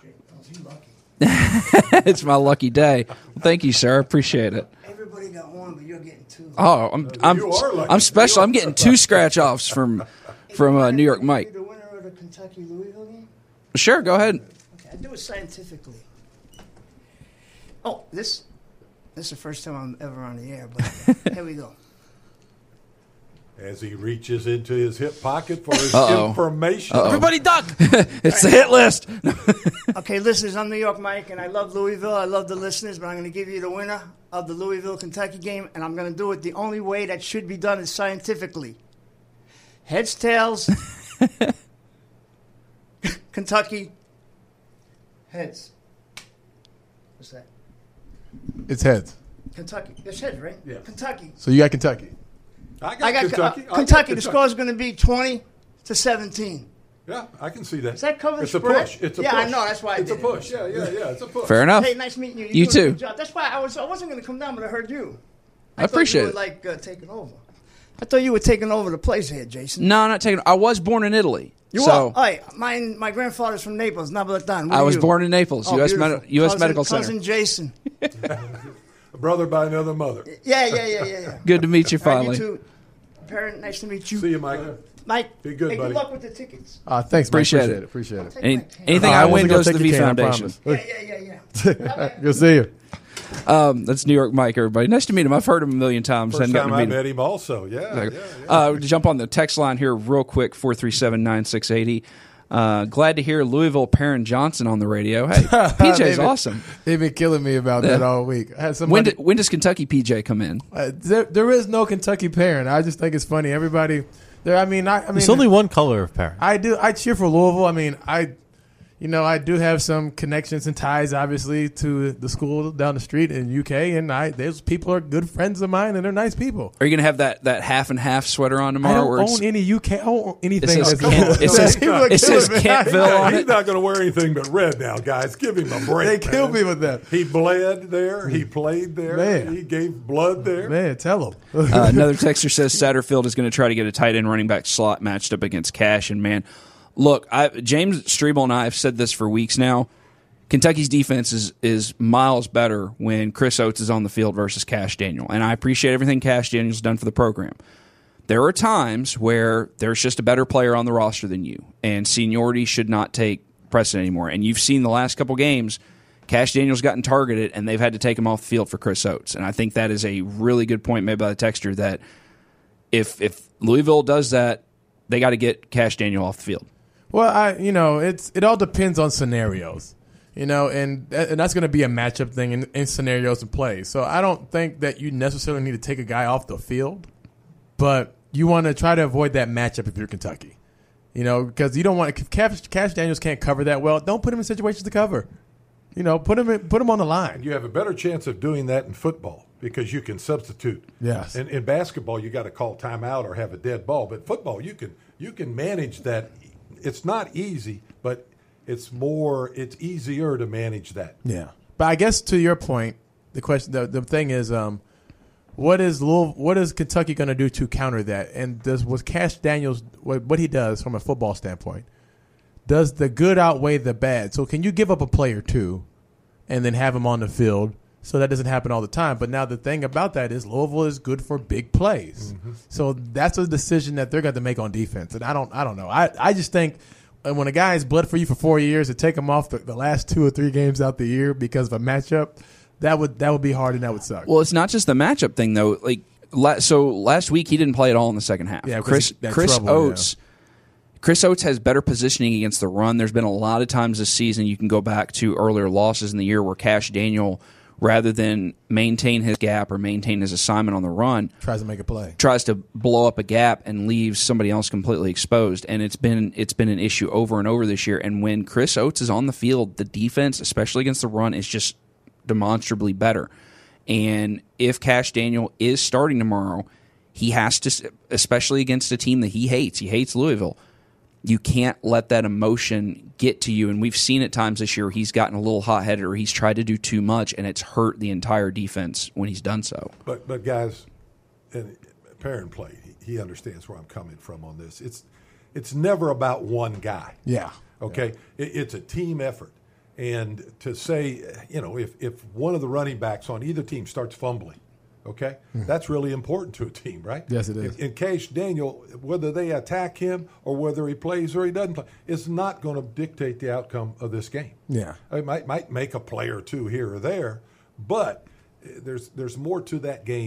It's my lucky day. Well, thank you, sir. I appreciate it. Everybody got one, but you're getting two. Oh, I'm I'm I'm special. I'm getting two scratch offs from from uh, New York Mike. The winner of the Kentucky Louisville game? Sure, go ahead. Okay, I do it scientifically. Oh, this this is the first time I'm ever on the air, but here we go. As he reaches into his hip pocket for his Uh-oh. information. Uh-oh. Everybody duck! It's the hit list. Okay, listeners, I'm New York Mike, and I love Louisville. I love the listeners, but I'm going to give you the winner of the Louisville-Kentucky game, and I'm going to do it the only way that should be done is scientifically. Heads, tails, Kentucky, heads. What's that? It's heads. Kentucky. It's heads, right? Yeah. Kentucky. So you got Kentucky. I got, I got Kentucky. uh, I got Kentucky. The score is going to be twenty to seventeen. Yeah, I can see that. Is that cover It's the a spread? push. It's a yeah, push. I know. That's why I it's did a push. It. Yeah, yeah, yeah. It's a push. Fair enough. Hey, nice meeting you. You're You doing a too. good job. That's why I was. I wasn't going to come down, but I heard you. I, I appreciate you were, it. Like uh, taking over. I thought you were taking over the place here, Jason. No, I'm not taking. I was born in Italy. You so are. Hey, my my grandfather's from Naples, Napolitano. I was born in Naples, Oh, U S beautiful. Med- U S Cousin- Medical Center. Cousin Jason. A brother by another mother. Yeah, yeah, yeah, yeah, yeah. Good to meet you All right, finally. you too. Parent, nice to meet you. See you, Mike. Mike, Be good, hey, buddy. good luck with the tickets. Uh, thanks, Mike. Appreciate Appreciate it. it. Appreciate it. Any, anything Uh, I, I win wasn't gonna goes to the take V your can, I Foundation. promise. Yeah, yeah, yeah, yeah. Good see you. Um, that's New York Mike, everybody. Nice to meet him. I've heard him a million times. First Hadn't gotten time to I meet met him also. Yeah, yeah, yeah. Uh, jump on the text line here real quick, four three seven, nine six eight zero. Uh, glad to hear Louisville Perrin Johnson on the radio. Hey, P J's They've been- awesome. They've been killing me about that Yeah. all week. I had When, somebody. did, when does Kentucky P J come in? Uh, there, there is no Kentucky parent. I just think it's funny. Everybody, there. I mean, I, I mean, There's only one color of parent. I do. I cheer for Louisville. I mean, I, you know, I do have some connections and ties, obviously, to the school down the street in U K, and I, those people are good friends of mine, and they're nice people. Are you going to have that, that half and half sweater on I tomorrow? don't where it's- own any U K. I don't own anything. It says that's Kent- it says- People are it says killing me. Kentville on He's it. not going to wear anything but red now, guys. Give him a break. They killed man. me with that. He bled there. He played there. Man. He gave blood there. Man, tell them. Uh, another texter says Satterfield is going to try to get a tight end running back slot matched up against Cash. And, man, look, I, James Strebel and I have said this for weeks now. Kentucky's defense is, is miles better when Chris Oates is on the field versus Cash Daniel. And I appreciate everything Cash Daniel's done for the program. There are times where there's just a better player on the roster than you, and seniority should not take precedent anymore. And you've seen the last couple games, Cash Daniel's gotten targeted, and they've had to take him off the field for Chris Oates. And I think that is a really good point made by the texter that if if Louisville does that, they got to get Cash Daniel off the field. Well, I you know it's it all depends on scenarios, you know, and and that's going to be a matchup thing in, in scenarios and plays. So I don't think that you necessarily need to take a guy off the field, but you want to try to avoid that matchup if you're Kentucky, you know, because you don't want if Cash, Cash Daniels can't cover that well. Don't put him in situations to cover. You know, put him in, put him on the line. And you have a better chance of doing that in football because you can substitute. Yes. In, in basketball, you got to call timeout or have a dead ball. But football, you can you can manage that. It's not easy, but it's more. It's easier to manage that. Yeah, but I guess to your point, the question, the, the thing is, um, what is Louisville, what is Kentucky going to do to counter that? And does was Cash Daniels what, what he does from a football standpoint? Does the good outweigh the bad? So can you give up a play or two, and then have him on the field? So that doesn't happen all the time. But now the thing about that is Louisville is good for big plays. Mm-hmm. So that's a decision that they're going to make on defense. And I don't, I don't know. I, I just think when a guy has bled for you for four years to take him off the, the last two or three games out the year because of a matchup, that would that would be hard and that would suck. Well, it's not just the matchup thing though. Like la- so, last week he didn't play at all in the second half. Yeah, 'cause Chris he- that Chris trouble, Oates. Chris Oates has better positioning against the run. There's been a lot of times this season you can go back to earlier losses in the year where Cash Daniel, rather than maintain his gap or maintain his assignment on the run, Tries to make a play. tries to blow up a gap and leaves somebody else completely exposed. And it's been it's been an issue over and over this year. And when Chris Oates is on the field, the defense, especially against the run, is just demonstrably better. And if Cash Daniel is starting tomorrow, he has to, especially against a team that he hates. He hates Louisville. You can't let that emotion get to you. And we've seen at times this year he's gotten a little hot-headed or he's tried to do too much, and it's hurt the entire defense when he's done so. But but guys, and Perrin played. He, he understands where I'm coming from on this. It's it's never about one guy. Yeah. Okay. It, it's a team effort. And to say, you know, if, if one of the running backs on either team starts fumbling, okay, Mm. that's really important to a team, right? Yes, it is. In, in Cash Daniel, whether they attack him or whether he plays or he doesn't play, it's not going to dictate the outcome of this game. Yeah. It might might make a play or two here or there, but there's there's more to that game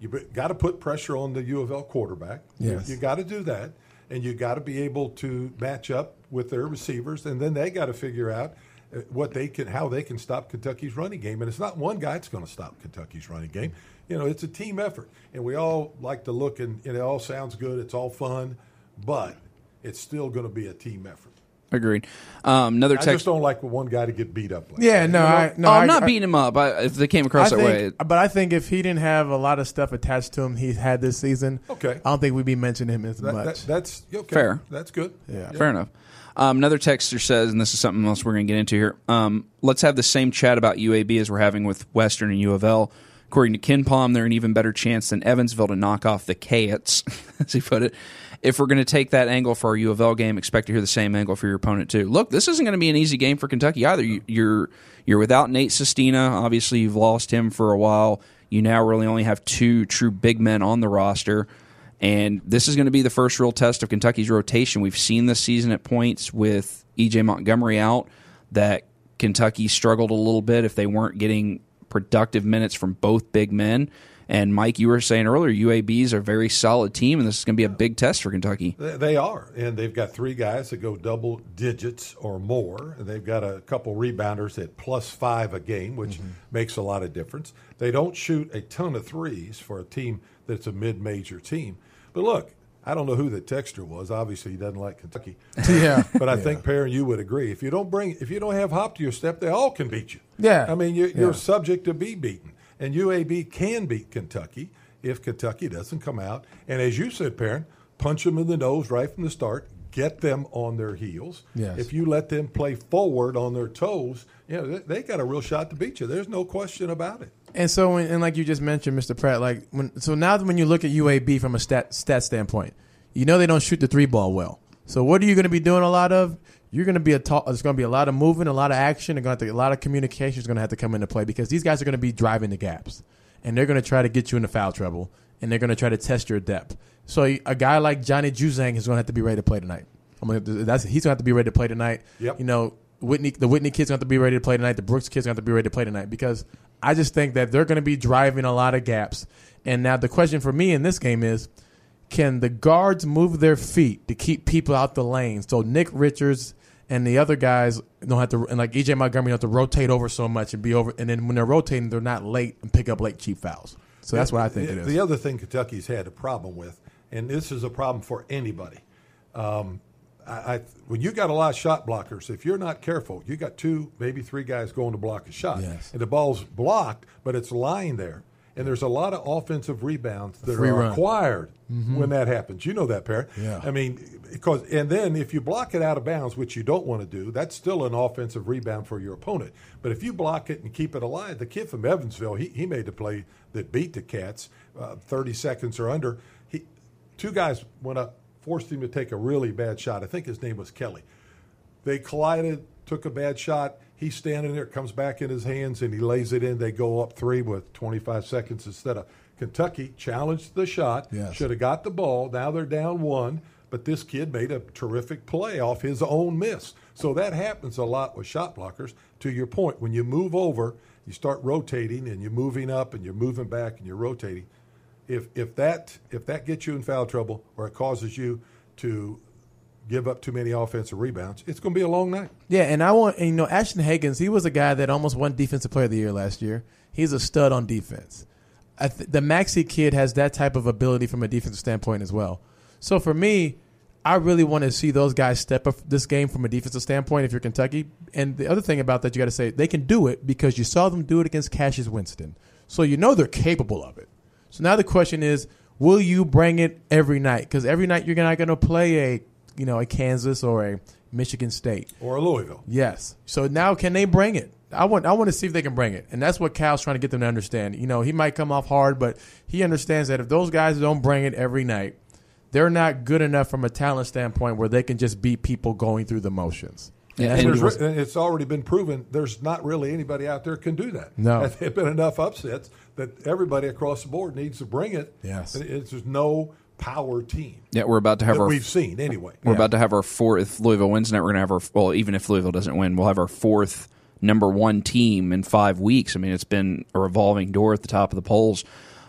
you got to put pressure on the U of L quarterback. Yes. You, you got to do that, and you got to be able to match up with their receivers, and then they got to figure out what they can, how they can stop Kentucky's running game. And it's not one guy that's going to stop Kentucky's running game. You know, it's a team effort, and we all like to look, and, and it all sounds good. It's all fun, but it's still going to be a team effort. Agreed. Um, another I text. just don't like one guy to get beat up. Like yeah, that. no, You know? I, no, oh, I'm I, not I, beating him up. I, if they came across I that think, way, but I think if he didn't have a lot of stuff attached to him he's had this season, okay, I don't think we'd be mentioning him as that, much. That, that's okay. Fair. That's good. Yeah, fair enough. Um, another texter says, and this is something else we're going to get into here. Um, let's have the same chat about U A B as we're having with Western and U of L. According to KenPom, they're an even better chance than Evansville to knock off the Cats, as he put it. If we're going to take that angle for our U of L game, expect to hear the same angle for your opponent too. Look, this isn't going to be an easy game for Kentucky either. You, you're you're without Nate Sestina. Obviously, you've lost him for a while. You now really only have two true big men on the roster. And this is going to be the first real test of Kentucky's rotation. We've seen this season at points with E J Montgomery out that Kentucky struggled a little bit if they weren't getting productive minutes from both big men. And, Mike, you were saying earlier, U A B's are a very solid team, and this is going to be a big test for Kentucky. They are, and they've got three guys that go double digits or more. And they've got a couple rebounders at plus five a game, which mm-hmm. makes a lot of difference. They don't shoot a ton of threes for a team that's a mid-major team. But, look, I don't know who the texter was. Obviously, he doesn't like Kentucky. Yeah. But I yeah. think, Perrin, you would agree. If you don't bring, if you don't have hop to your step, they all can beat you. Yeah. I mean, you're, you're yeah. subject to be beaten. And U A B can beat Kentucky if Kentucky doesn't come out. And as you said, Perrin, punch them in the nose right from the start, get them on their heels. Yes. If you let them play forward on their toes, you know, they, they got a real shot to beat you. There's no question about it. And so, when, and like you just mentioned, Mister Pratt, like when, so now when you look at U A B from a stat, stat standpoint, you know they don't shoot the three ball well. So what are you going to be doing a lot of? You're going to be a ta- there's going to be a lot of movement, a lot of action, and going to a lot of communication is going to have to come into play because these guys are going to be driving the gaps, and they're going to try to get you into foul trouble, and they're going to try to test your depth. So a guy like Johnny Juzang is going to have to be ready to play tonight. I mean, that's he's going to have to be ready to play tonight. Yep. You know, Whitney, the Whitney kid's going to have to be ready to play tonight. The Brooks kid's going to have to be ready to play tonight because I just think that they're going to be driving a lot of gaps. And now the question for me in this game is, can the guards move their feet to keep people out the lane so Nick Richards and the other guys don't have to, and like E J Montgomery, don't have to rotate over so much and be over. And then when they're rotating, they're not late and pick up late cheap fouls. So that's what I think the, it is. The other thing Kentucky's had a problem with, and this is a problem for anybody, um, I, I, when you got a lot of shot blockers, if you're not careful, you got two, maybe three guys going to block a shot. Yes. And the ball's blocked, but it's lying there. And there's a lot of offensive rebounds that Free are run. acquired Mhm. when that happens. You know that, Perry. Yeah. I mean, because and then if you block it out of bounds, which you don't want to do, that's still an offensive rebound for your opponent. But if you block it and keep it alive, the kid from Evansville, he, he made the play that beat the Cats, uh, thirty seconds or under. He, two guys went up, forced him to take a really bad shot. I think his name was Kelly. They collided, took a bad shot. He's standing there, it comes back in his hands, and he lays it in. They go up three with twenty-five seconds instead of Kentucky challenged the shot, Yes. should have got the ball. Now they're down one, but this kid made a terrific play off his own miss. So that happens a lot with shot blockers. To your point, when you move over, you start rotating, and you're moving up, and you're moving back, and you're rotating. If if that if that gets you in foul trouble or it causes you to give up too many offensive rebounds, it's going to be a long night. Yeah, and I want, and, you know, Ashton Higgins, he was a guy that almost won Defensive Player of the Year last year. He's a stud on defense. I th- the Maxey kid has that type of ability from a defensive standpoint as well. So for me, I really want to see those guys step up this game from a defensive standpoint if you're Kentucky. And the other thing about that, you got to say, they can do it because you saw them do it against Cassius Winston. So you know they're capable of it. So now the question is, will you bring it every night? Because every night you're not going to play a you know, a Kansas or a Michigan State. Or a Louisville. Yes. So now can they bring it? I want I want to see if they can bring it. And that's what Cal's trying to get them to understand. You know, he might come off hard, but he understands that if those guys don't bring it every night, they're not good enough from a talent standpoint where they can just beat people going through the motions. And, and there's, it's already been proven there's not really anybody out there can do that. No. There have been enough upsets that everybody across the board needs to bring it. Yes. It's just no power team. Yeah, we're about to have that our we've seen anyway. We're Yeah. about to have our fourth. If Louisville wins tonight, we're gonna have our well. Even if Louisville doesn't win, we'll have our fourth number one team in five weeks. I mean, it's been a revolving door at the top of the polls.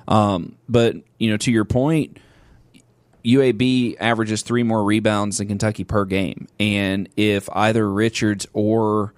Um, but, you know, to your point, U A B averages three more rebounds than Kentucky per game. And if either Richards or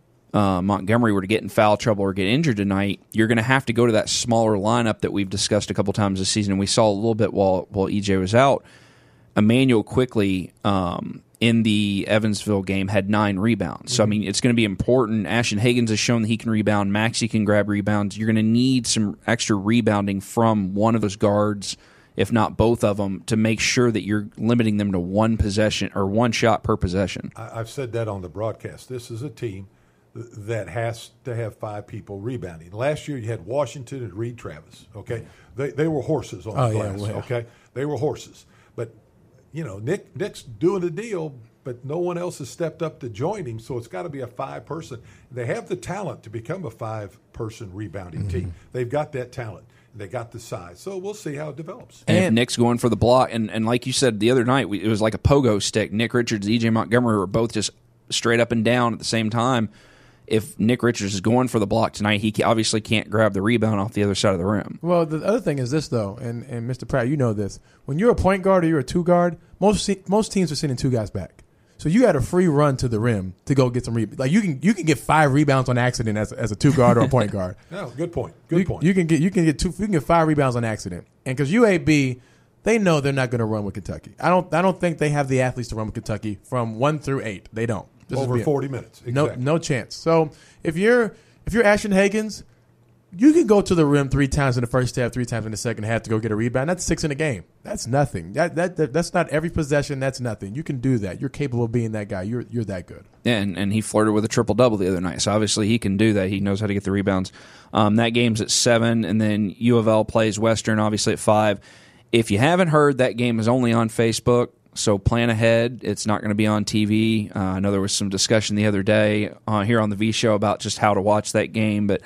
uh, Montgomery were to get in foul trouble or get injured tonight, you're going to have to go to that smaller lineup that we've discussed a couple times this season. And we saw a little bit while while E J was out. Emmanuel quickly um, in the Evansville game had nine rebounds. Mm-hmm. So, I mean, it's going to be important. Ashton Higgins has shown that he can rebound. Maxey can grab rebounds. You're going to need some extra rebounding from one of those guards, if not both of them, to make sure that you're limiting them to one possession or one shot per possession. I've said that on the broadcast. This is a team that has to have five people rebounding. Last year you had Washington and Reed Travis, okay? They they were horses on Oh, the yeah, glass, well. okay? They were horses. But, you know, Nick Nick's doing the deal, but no one else has stepped up to join him, so it's got to be a five-person. They have the talent to become a five-person rebounding Mm-hmm. team. They've got that talent. They got the size. So we'll see how it develops. And, if Nick's going for the block, and, and like you said the other night, we, it was like a pogo stick. Nick Richards, E J Montgomery were both just straight up and down at the same time. If Nick Richards is going for the block tonight, he obviously can't grab the rebound off the other side of the rim. Well, the other thing is this, though, and, and Mister Pratt, you know this. When you're a point guard or you're a two guard, most se- most teams are sending two guys back. So you had a free run to the rim to go get some rebounds. Like you can you can get five rebounds on accident as as a two guard or a point guard. No, good point. Good you, point. You can get you can get two you can get five rebounds on accident. And because U A B, they know they're not going to run with Kentucky. I don't I don't think they have the athletes to run with Kentucky from one through eight. They don't. Just Over being- forty minutes. No Exactly. no chance. So if you're if you're Ashton Higgins, you can go to the rim three times in the first half, three times in the second half to go get a rebound. That's six in a game. That's nothing. That, that, that that's not every possession. That's nothing. You can do that. You're capable of being that guy. You're you're that good. Yeah, and, and he flirted with a triple-double the other night, so obviously he can do that. He knows how to get the rebounds. Um, that game's at seven, and then U of L plays Western, obviously at five. If you haven't heard, that game is only on Facebook, so plan ahead. It's not going to be on T V. Uh, I know there was some discussion the other day uh, here on the V Show about just how to watch that game, but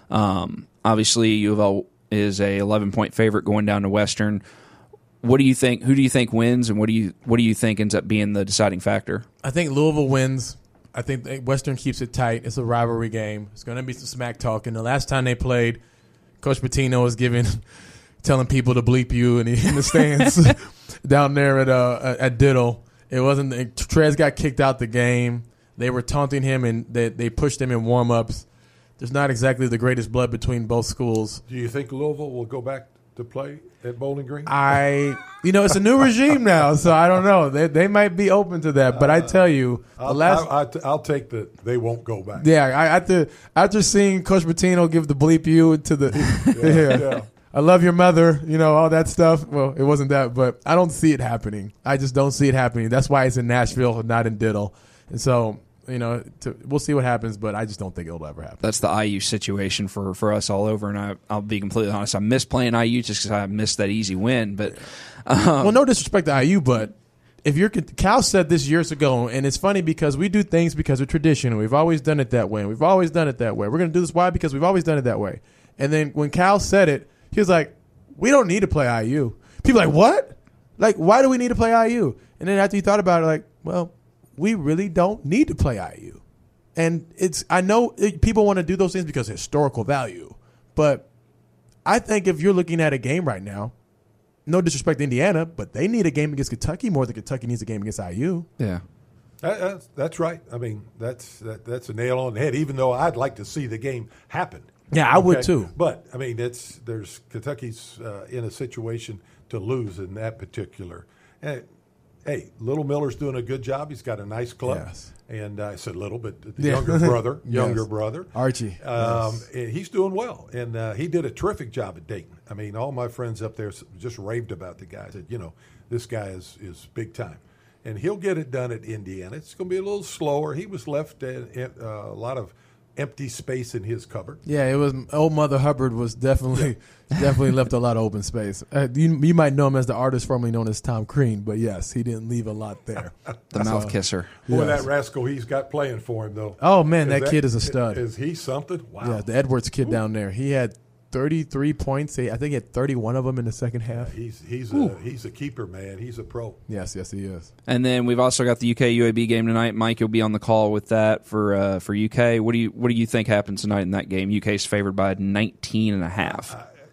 um, obviously U of L is a eleven-point favorite going down to Western. What do you think? Who do you think wins, and what do you what do you think ends up being the deciding factor? I think Louisville wins. I think they- Western keeps it tight. It's a rivalry game. It's going to be some smack talking. The last time they played, Coach Pitino was giving, telling people to bleep you in the, in the stands down there at uh, at Diddle. It wasn't. Trez got kicked out the game. They were taunting him and they they pushed him in warm ups. There's not exactly the greatest blood between both schools. Do you think Louisville will go back to play at Bowling Green? I, you know, it's a new regime now, so I don't know. They they might be open to that, but I tell you, the I'll, last. I'll, I'll, I'll take the they won't go back. Yeah, I, after after seeing Coach Pitino give the bleep you to the, yeah, yeah. I love your mother, you know, all that stuff. Well, it wasn't that, but I don't see it happening. I just don't see it happening. That's why it's in Nashville, not in Diddle, and so. You know, to, we'll see what happens, but I just don't think it'll ever happen. That's the I U situation for, for us all over, and I, I'll be completely honest. I miss playing I U just because I missed that easy win. But um, well, no disrespect to I U, but if you're Cal said this years ago, and it's funny because we do things because of tradition. We've always done it that way. We've always done it that way. We're going to do this why because we've always done it that way. And then when Cal said it, he was like, "We don't need to play I U." People are like, "What? Like, why do we need to play I U?" And then after you thought about it, like, well. We really don't need to play I U. And it's I know it, people want to do those things because of historical value. But I think if you're looking at a game right now, no disrespect to Indiana, but they need a game against Kentucky more than Kentucky needs a game against I U. Yeah. That, that's, that's right. I mean, that's that, that's a nail on the head, even though I'd like to see the game happen. Yeah, I would too. But, I mean, it's there's Kentucky's uh, in a situation to lose in that particular. And, hey, Little Miller's doing a good job. He's got a nice club. Yes. And uh, I said little, but the Yeah. younger brother, Yes. younger brother. Archie. Um, Yes. and he's doing well. And uh, he did a terrific job at Dayton. I mean, all my friends up there just raved about the guy. Said, you know, this guy is, is big time. And he'll get it done at Indiana. It's going to be a little slower. He was left uh, a lot of empty space in his cupboard. Yeah, it was old Mother Hubbard was definitely definitely left a lot of open space. Uh, you, you might know him as the artist formerly known as Tom Crean, but yes, he didn't leave a lot there. The So, mouth kisser. Boy, yes. that rascal he's got playing for him, though. Oh, man, Is that kid is a stud. Is he something? Wow. Yeah, the Edwards kid down there. He had thirty-three points. I think he had thirty-one of them in the second half. He's he's a, he's a keeper, man. He's a pro. Yes, yes, he is. And then we've also got the U K U A B game tonight. Mike, you'll be on the call with that for uh, for U K. What do you what do you think happens tonight in that game? U K's favored by nineteen and a half. Uh,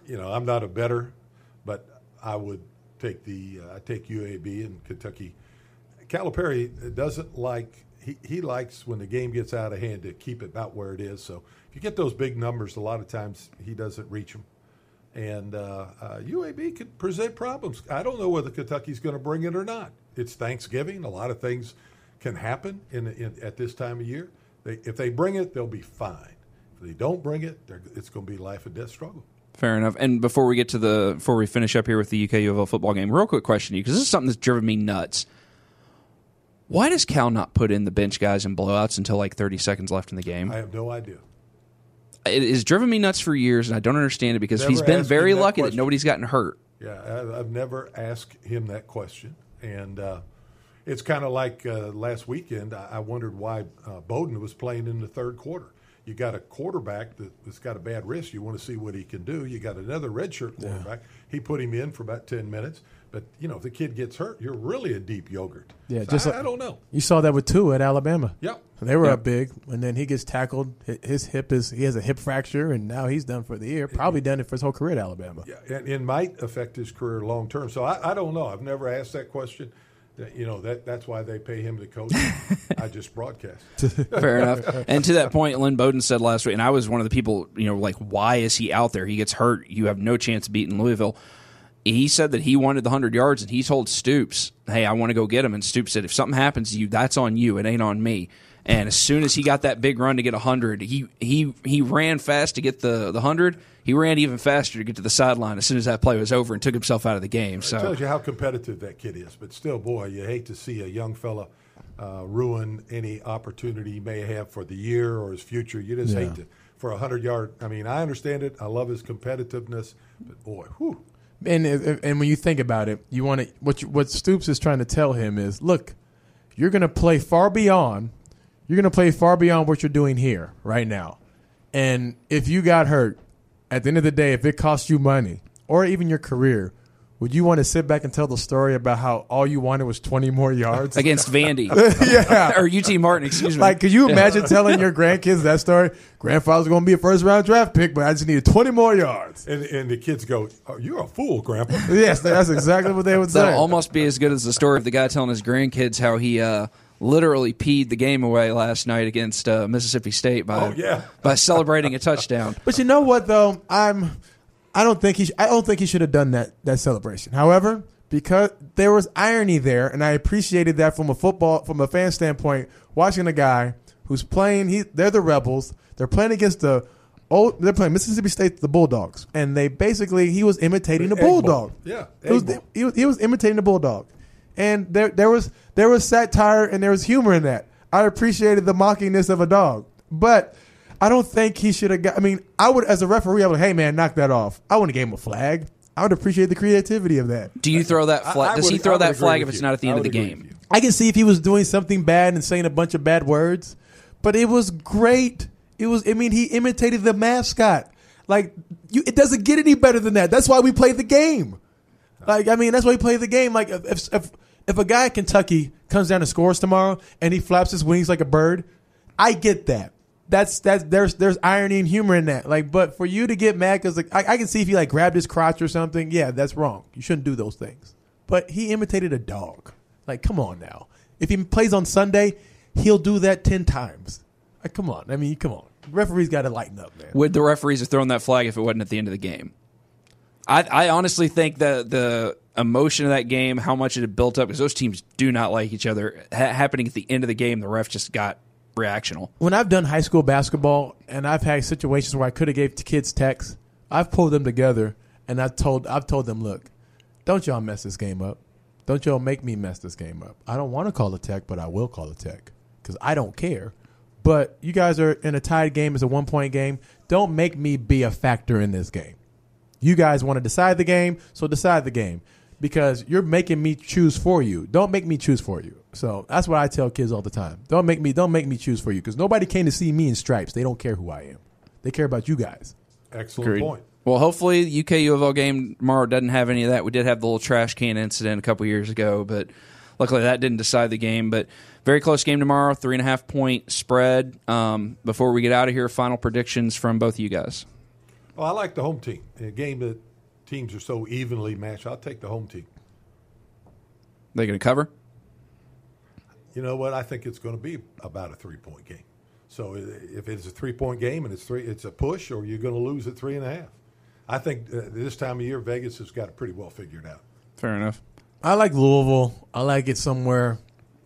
you know, I'm not a bettor, but I would take the uh, I take U A B and Kentucky. Calipari doesn't like he, he likes when the game gets out of hand to keep it about where it is. So if you get those big numbers, a lot of times he doesn't reach them. And uh, uh, U A B could present problems. I don't know whether Kentucky's going to bring it or not. It's Thanksgiving. A lot of things can happen in, in at this time of year. They, if they bring it, they'll be fine. If they don't bring it, it's going to be life and death struggle. Fair enough. And before we get to the before we finish up here with the U K U of L football game, real quick question to you, because this is something that's driven me nuts. Why does Cal not put in the bench guys in blowouts until like thirty seconds left in the game? I have no idea. It has driven me nuts for years, and I don't understand it because Never he's been asked very him that lucky question. that nobody's gotten hurt. Yeah, I, I've never asked him that question. And uh, it's kind of like uh, last weekend, I, I wondered why uh, Bowden was playing in the third quarter. You got a quarterback that, that's got a bad wrist. You want to see what he can do. You got another redshirt quarterback. Yeah. He put him in for about ten minutes. But, you know, if the kid gets hurt, you're really a deep yogurt. Yeah, so just I, like, I don't know. You saw that with Tua at Alabama. Yep. They were yep. up big, and then he gets tackled. His hip is he has a hip fracture, and now he's done for the year. Probably done it for his whole career at Alabama. Yeah, and it might affect his career long term. So I, I don't know. I've never asked that question. You know, that that's why they pay him to coach. I just broadcast. Fair enough. And to that point, Lynn Bowden said last week, and I was one of the people, you know, like, why is he out there? He gets hurt. You have no chance of beating Louisville. He said that he wanted the one hundred yards, and he told Stoops, hey, I want to go get him. And Stoops said, if something happens to you, that's on you. It ain't on me. And as soon as he got that big run to get one hundred, he he he ran fast to get the, the one hundred. He ran even faster to get to the sideline as soon as that play was over and took himself out of the game. So it tells you how competitive that kid is. But still, boy, you hate to see a young fella uh, ruin any opportunity he may have for the year or his future. You just Yeah. hate to. For a one hundred-yard, I mean, I understand it. I love his competitiveness. But, boy, whew. And and when you think about it, you want to what you, what Stoops is trying to tell him is, look, you're going to play far beyond. You're going to play far beyond what you're doing here right now. And if you got hurt, at the end of the day, if it costs you money or even your career, would you want to sit back and tell the story about how all you wanted was twenty more yards? Against Vandy. Yeah. Or U T Martin, excuse me. Like, could you imagine Yeah. telling your grandkids that story? Grandfather's going to be a first-round draft pick, but I just needed twenty more yards. And, and the kids go, oh, you're a fool, Grandpa. Yes, that's exactly what they would say. That'll almost be as good as the story of the guy telling his grandkids how he uh, literally peed the game away last night against uh, Mississippi State by Oh, yeah. by celebrating a touchdown. But you know what, though? I'm. I don't think he. Sh- I don't think he should have done that that celebration. However, because there was irony there, and I appreciated that from a football, from a fan standpoint, watching a guy who's playing. He, they're the Rebels. They're playing against the old. They're playing Mississippi State, the Bulldogs, and they basically he was imitating the Egg Bowl. Bulldog. Yeah, It was, Egg Bowl. he was he was imitating the Bulldog, and there there was there was satire and there was humor in that. I appreciated the mockingness of a dog, but I don't think he should have got. I mean, I would, as a referee, I would, hey man, knock that off. I wouldn't have gave him a flag. I would appreciate the creativity of that. Do you throw that flag? I- I Does he would- I throw would that agree flag with if it's you. not at the I end of the would agree game? with you. I can see if he was doing something bad and saying a bunch of bad words, but it was great. It was. I mean, he imitated the mascot. Like, you, it doesn't get any better than that. That's why we play the game. Like, I mean, that's why we play the game. Like, if if if a guy at Kentucky comes down and scores tomorrow and he flaps his wings like a bird, I get that. That's that's there's there's irony and humor in that. Like, but for you to get mad because like, I, I can see if he like grabbed his crotch or something. Yeah, that's wrong. You shouldn't do those things. But he imitated a dog. Like, come on now. If he plays on Sunday, he'll do that ten times. Like, come on. I mean, come on. Referees got to lighten up, man. Would the referees have thrown that flag if it wasn't at the end of the game? I, I honestly think that the emotion of that game, how much it had built up, because those teams do not like each other. Ha- happening at the end of the game, the ref just got reactional. When I've done high school basketball and I've had situations where I could have gave kids texts, I've pulled them together and I told I've told them, look, don't y'all mess this game up. Don't y'all make me mess this game up. I don't want to call a tech, but I will call a tech because I don't care. But you guys are in a tied game. It's a one-point game. Don't make me be a factor in this game. You guys want to decide the game, so decide the game because you're making me choose for you. Don't make me choose for you. So that's what I tell kids all the time. Don't make me don't make me choose for you because nobody came to see me in stripes. They don't care who I am. They care about you guys. Excellent Agreed. point. Well, hopefully the U K U of L game tomorrow doesn't have any of that. We did have the little trash can incident a couple years ago, but luckily that didn't decide the game. But very close game tomorrow, three and a half point spread. Um, before we get out of here, final predictions from both of you guys. Oh, I like the home team. In a game that teams are so evenly matched, I'll take the home team. They going to cover? You know what? I think it's going to be about a three-point game. So if it's a three-point game and it's three, it's a push, or you're going to lose at three and a half. I think uh, this time of year, Vegas has got it pretty well figured out. Fair enough. I like Louisville. I like it somewhere.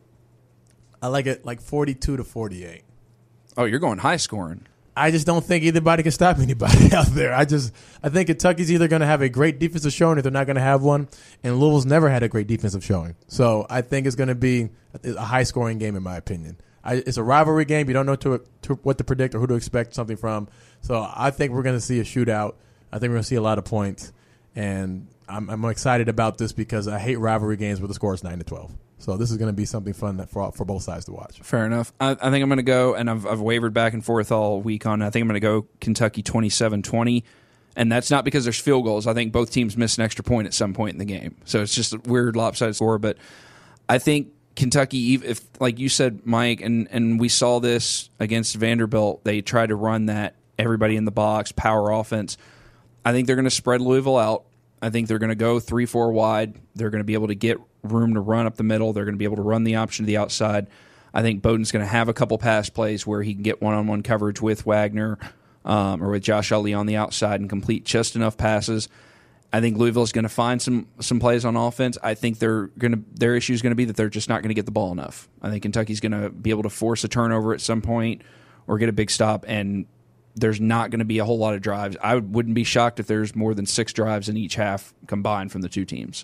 I like it like forty-two to forty-eight. Oh, you're going high scoring. I just don't think anybody can stop anybody out there. I just I think Kentucky's either going to have a great defensive showing or they're not going to have one, and Louisville's never had a great defensive showing. So I think it's going to be a high-scoring game in my opinion. I, it's a rivalry game. You don't know to, to, what to predict or who to expect something from. So I think we're going to see a shootout. I think we're going to see a lot of points, and I'm, I'm excited about this because I hate rivalry games where the score is nine to twelve. So this is going to be something fun for for both sides to watch. Fair enough. I, I think I'm going to go, and I've, I've wavered back and forth all week on it. I think I'm going to go Kentucky twenty-seven twenty, and that's not because there's field goals. I think both teams miss an extra point at some point in the game. So it's just a weird lopsided score, but I think Kentucky, if like you said, Mike, and, and we saw this against Vanderbilt, they tried to run that everybody in the box, power offense. I think they're going to spread Louisville out. I think they're going to go three, four wide. They're going to be able to get room to run up the middle. They're going to be able to run the option to the outside. I think Bowden's going to have a couple pass plays where he can get one-on-one coverage with Wagner um, or with Josh Ali on the outside and complete just enough passes. I think Louisville's going to find some some plays on offense. I think they're going to their issue is going to be that they're just not going to get the ball enough. I think Kentucky's going to be able to force a turnover at some point or get a big stop, and there's not going to be a whole lot of drives. I wouldn't be shocked if there's more than six drives in each half combined from the two teams.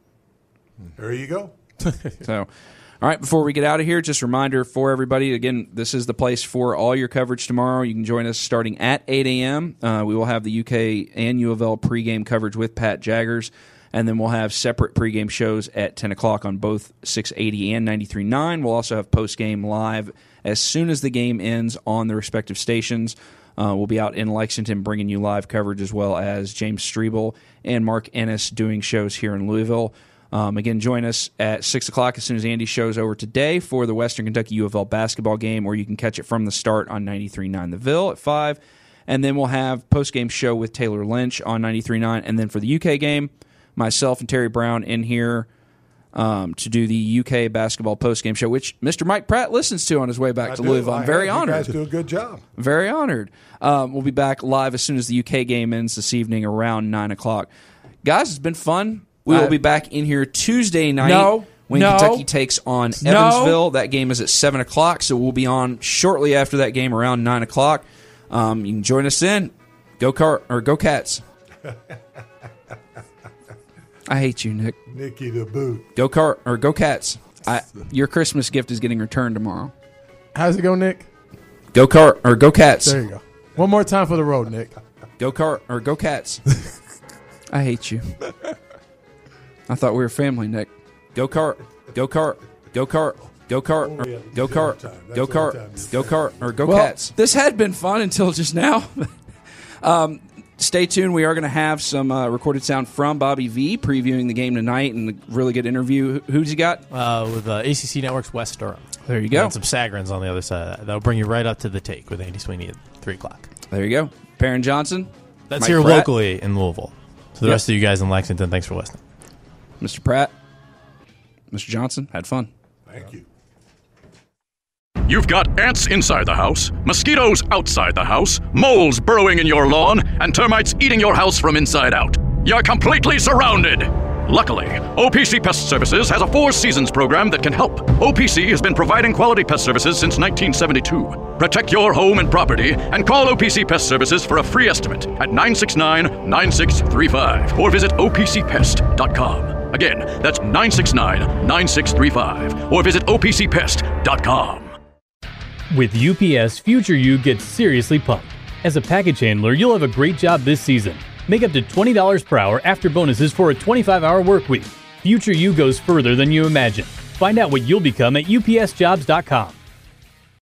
There you go. So, all right, before we get out of here, just a reminder for everybody, again, this is the place for all your coverage tomorrow. You can join us starting at eight a.m. Uh, we will have the U K and U of L pregame coverage with Pat Jaggers, and then we'll have separate pregame shows at ten o'clock on both six eighty and ninety-three point nine. We'll also have postgame live as soon as the game ends on the respective stations. Uh, we'll be out in Lexington bringing you live coverage, as well as James Strebel and Mark Ennis doing shows here in Louisville. Um, again, join us at six o'clock as soon as Andy's show's over today for the Western Kentucky U of L basketball game, or you can catch it from the start on ninety-three point nine The Ville at five. And then we'll have post-game show with Taylor Lynch on ninety-three point nine. And then for the U K game, myself and Terry Brown in here um, to do the U K basketball post-game show, which Mister Mike Pratt listens to on his way back I to do. Louisville. I'm I very have. honored. You guys do a good job. Very honored. Um, we'll be back live as soon as the U K game ends this evening around nine o'clock. Guys, it's been fun. We will be back in here Tuesday night no, when no, Kentucky takes on no. Evansville. That game is at seven o'clock, so we'll be on shortly after that game around nine o'clock. Um, you can join us in. Go Cart or Go Cats. I hate you, Nick. Nicky the boot. Go Cart or Go Cats. I, your Christmas gift is getting returned tomorrow. How's it go, Nick? Go Cart or Go Cats. There you go. One more time for the road, Nick. Go Cart or Go Cats. I hate you. I thought we were family, Nick. Go Cart. Go Cart. Go Cart. Go Cart. Or Go Cart. Go Cart. Go Cart or Go Well, Cats. This had been fun until just now. um, stay tuned. We are going to have some uh, recorded sound from Bobby V previewing the game tonight and a really good interview. Who- Who's he got? Uh, with uh, A C C Network's West Durham. There you go. And some Sagrins on the other side of that. That'll bring you right up to the take with Andy Sweeney at three o'clock. There you go. Perrin Johnson. That's Mike here Pratt. locally in Louisville. To the Yep. rest of you guys in Lexington, thanks for listening. Mister Pratt. Mister Johnson. Had fun. Thank you. You've got ants inside the house, mosquitoes outside the house, moles burrowing in your lawn, and termites eating your house from inside out. You're completely surrounded. Luckily, O P C Pest Services has a Four Seasons program that can help. O P C has been providing quality pest services since nineteen seventy-two. Protect your home and property and call O P C Pest Services for a free estimate at nine six nine, nine six three five or visit O P C pest dot com. Again, that's nine six nine, nine six three five or visit O P C pest dot com. With U P S, Future You gets seriously pumped. As a package handler, you'll have a great job this season. Make up to twenty dollars per hour after bonuses for a twenty-five hour work week. Future You goes further than you imagine. Find out what you'll become at U P S jobs dot com.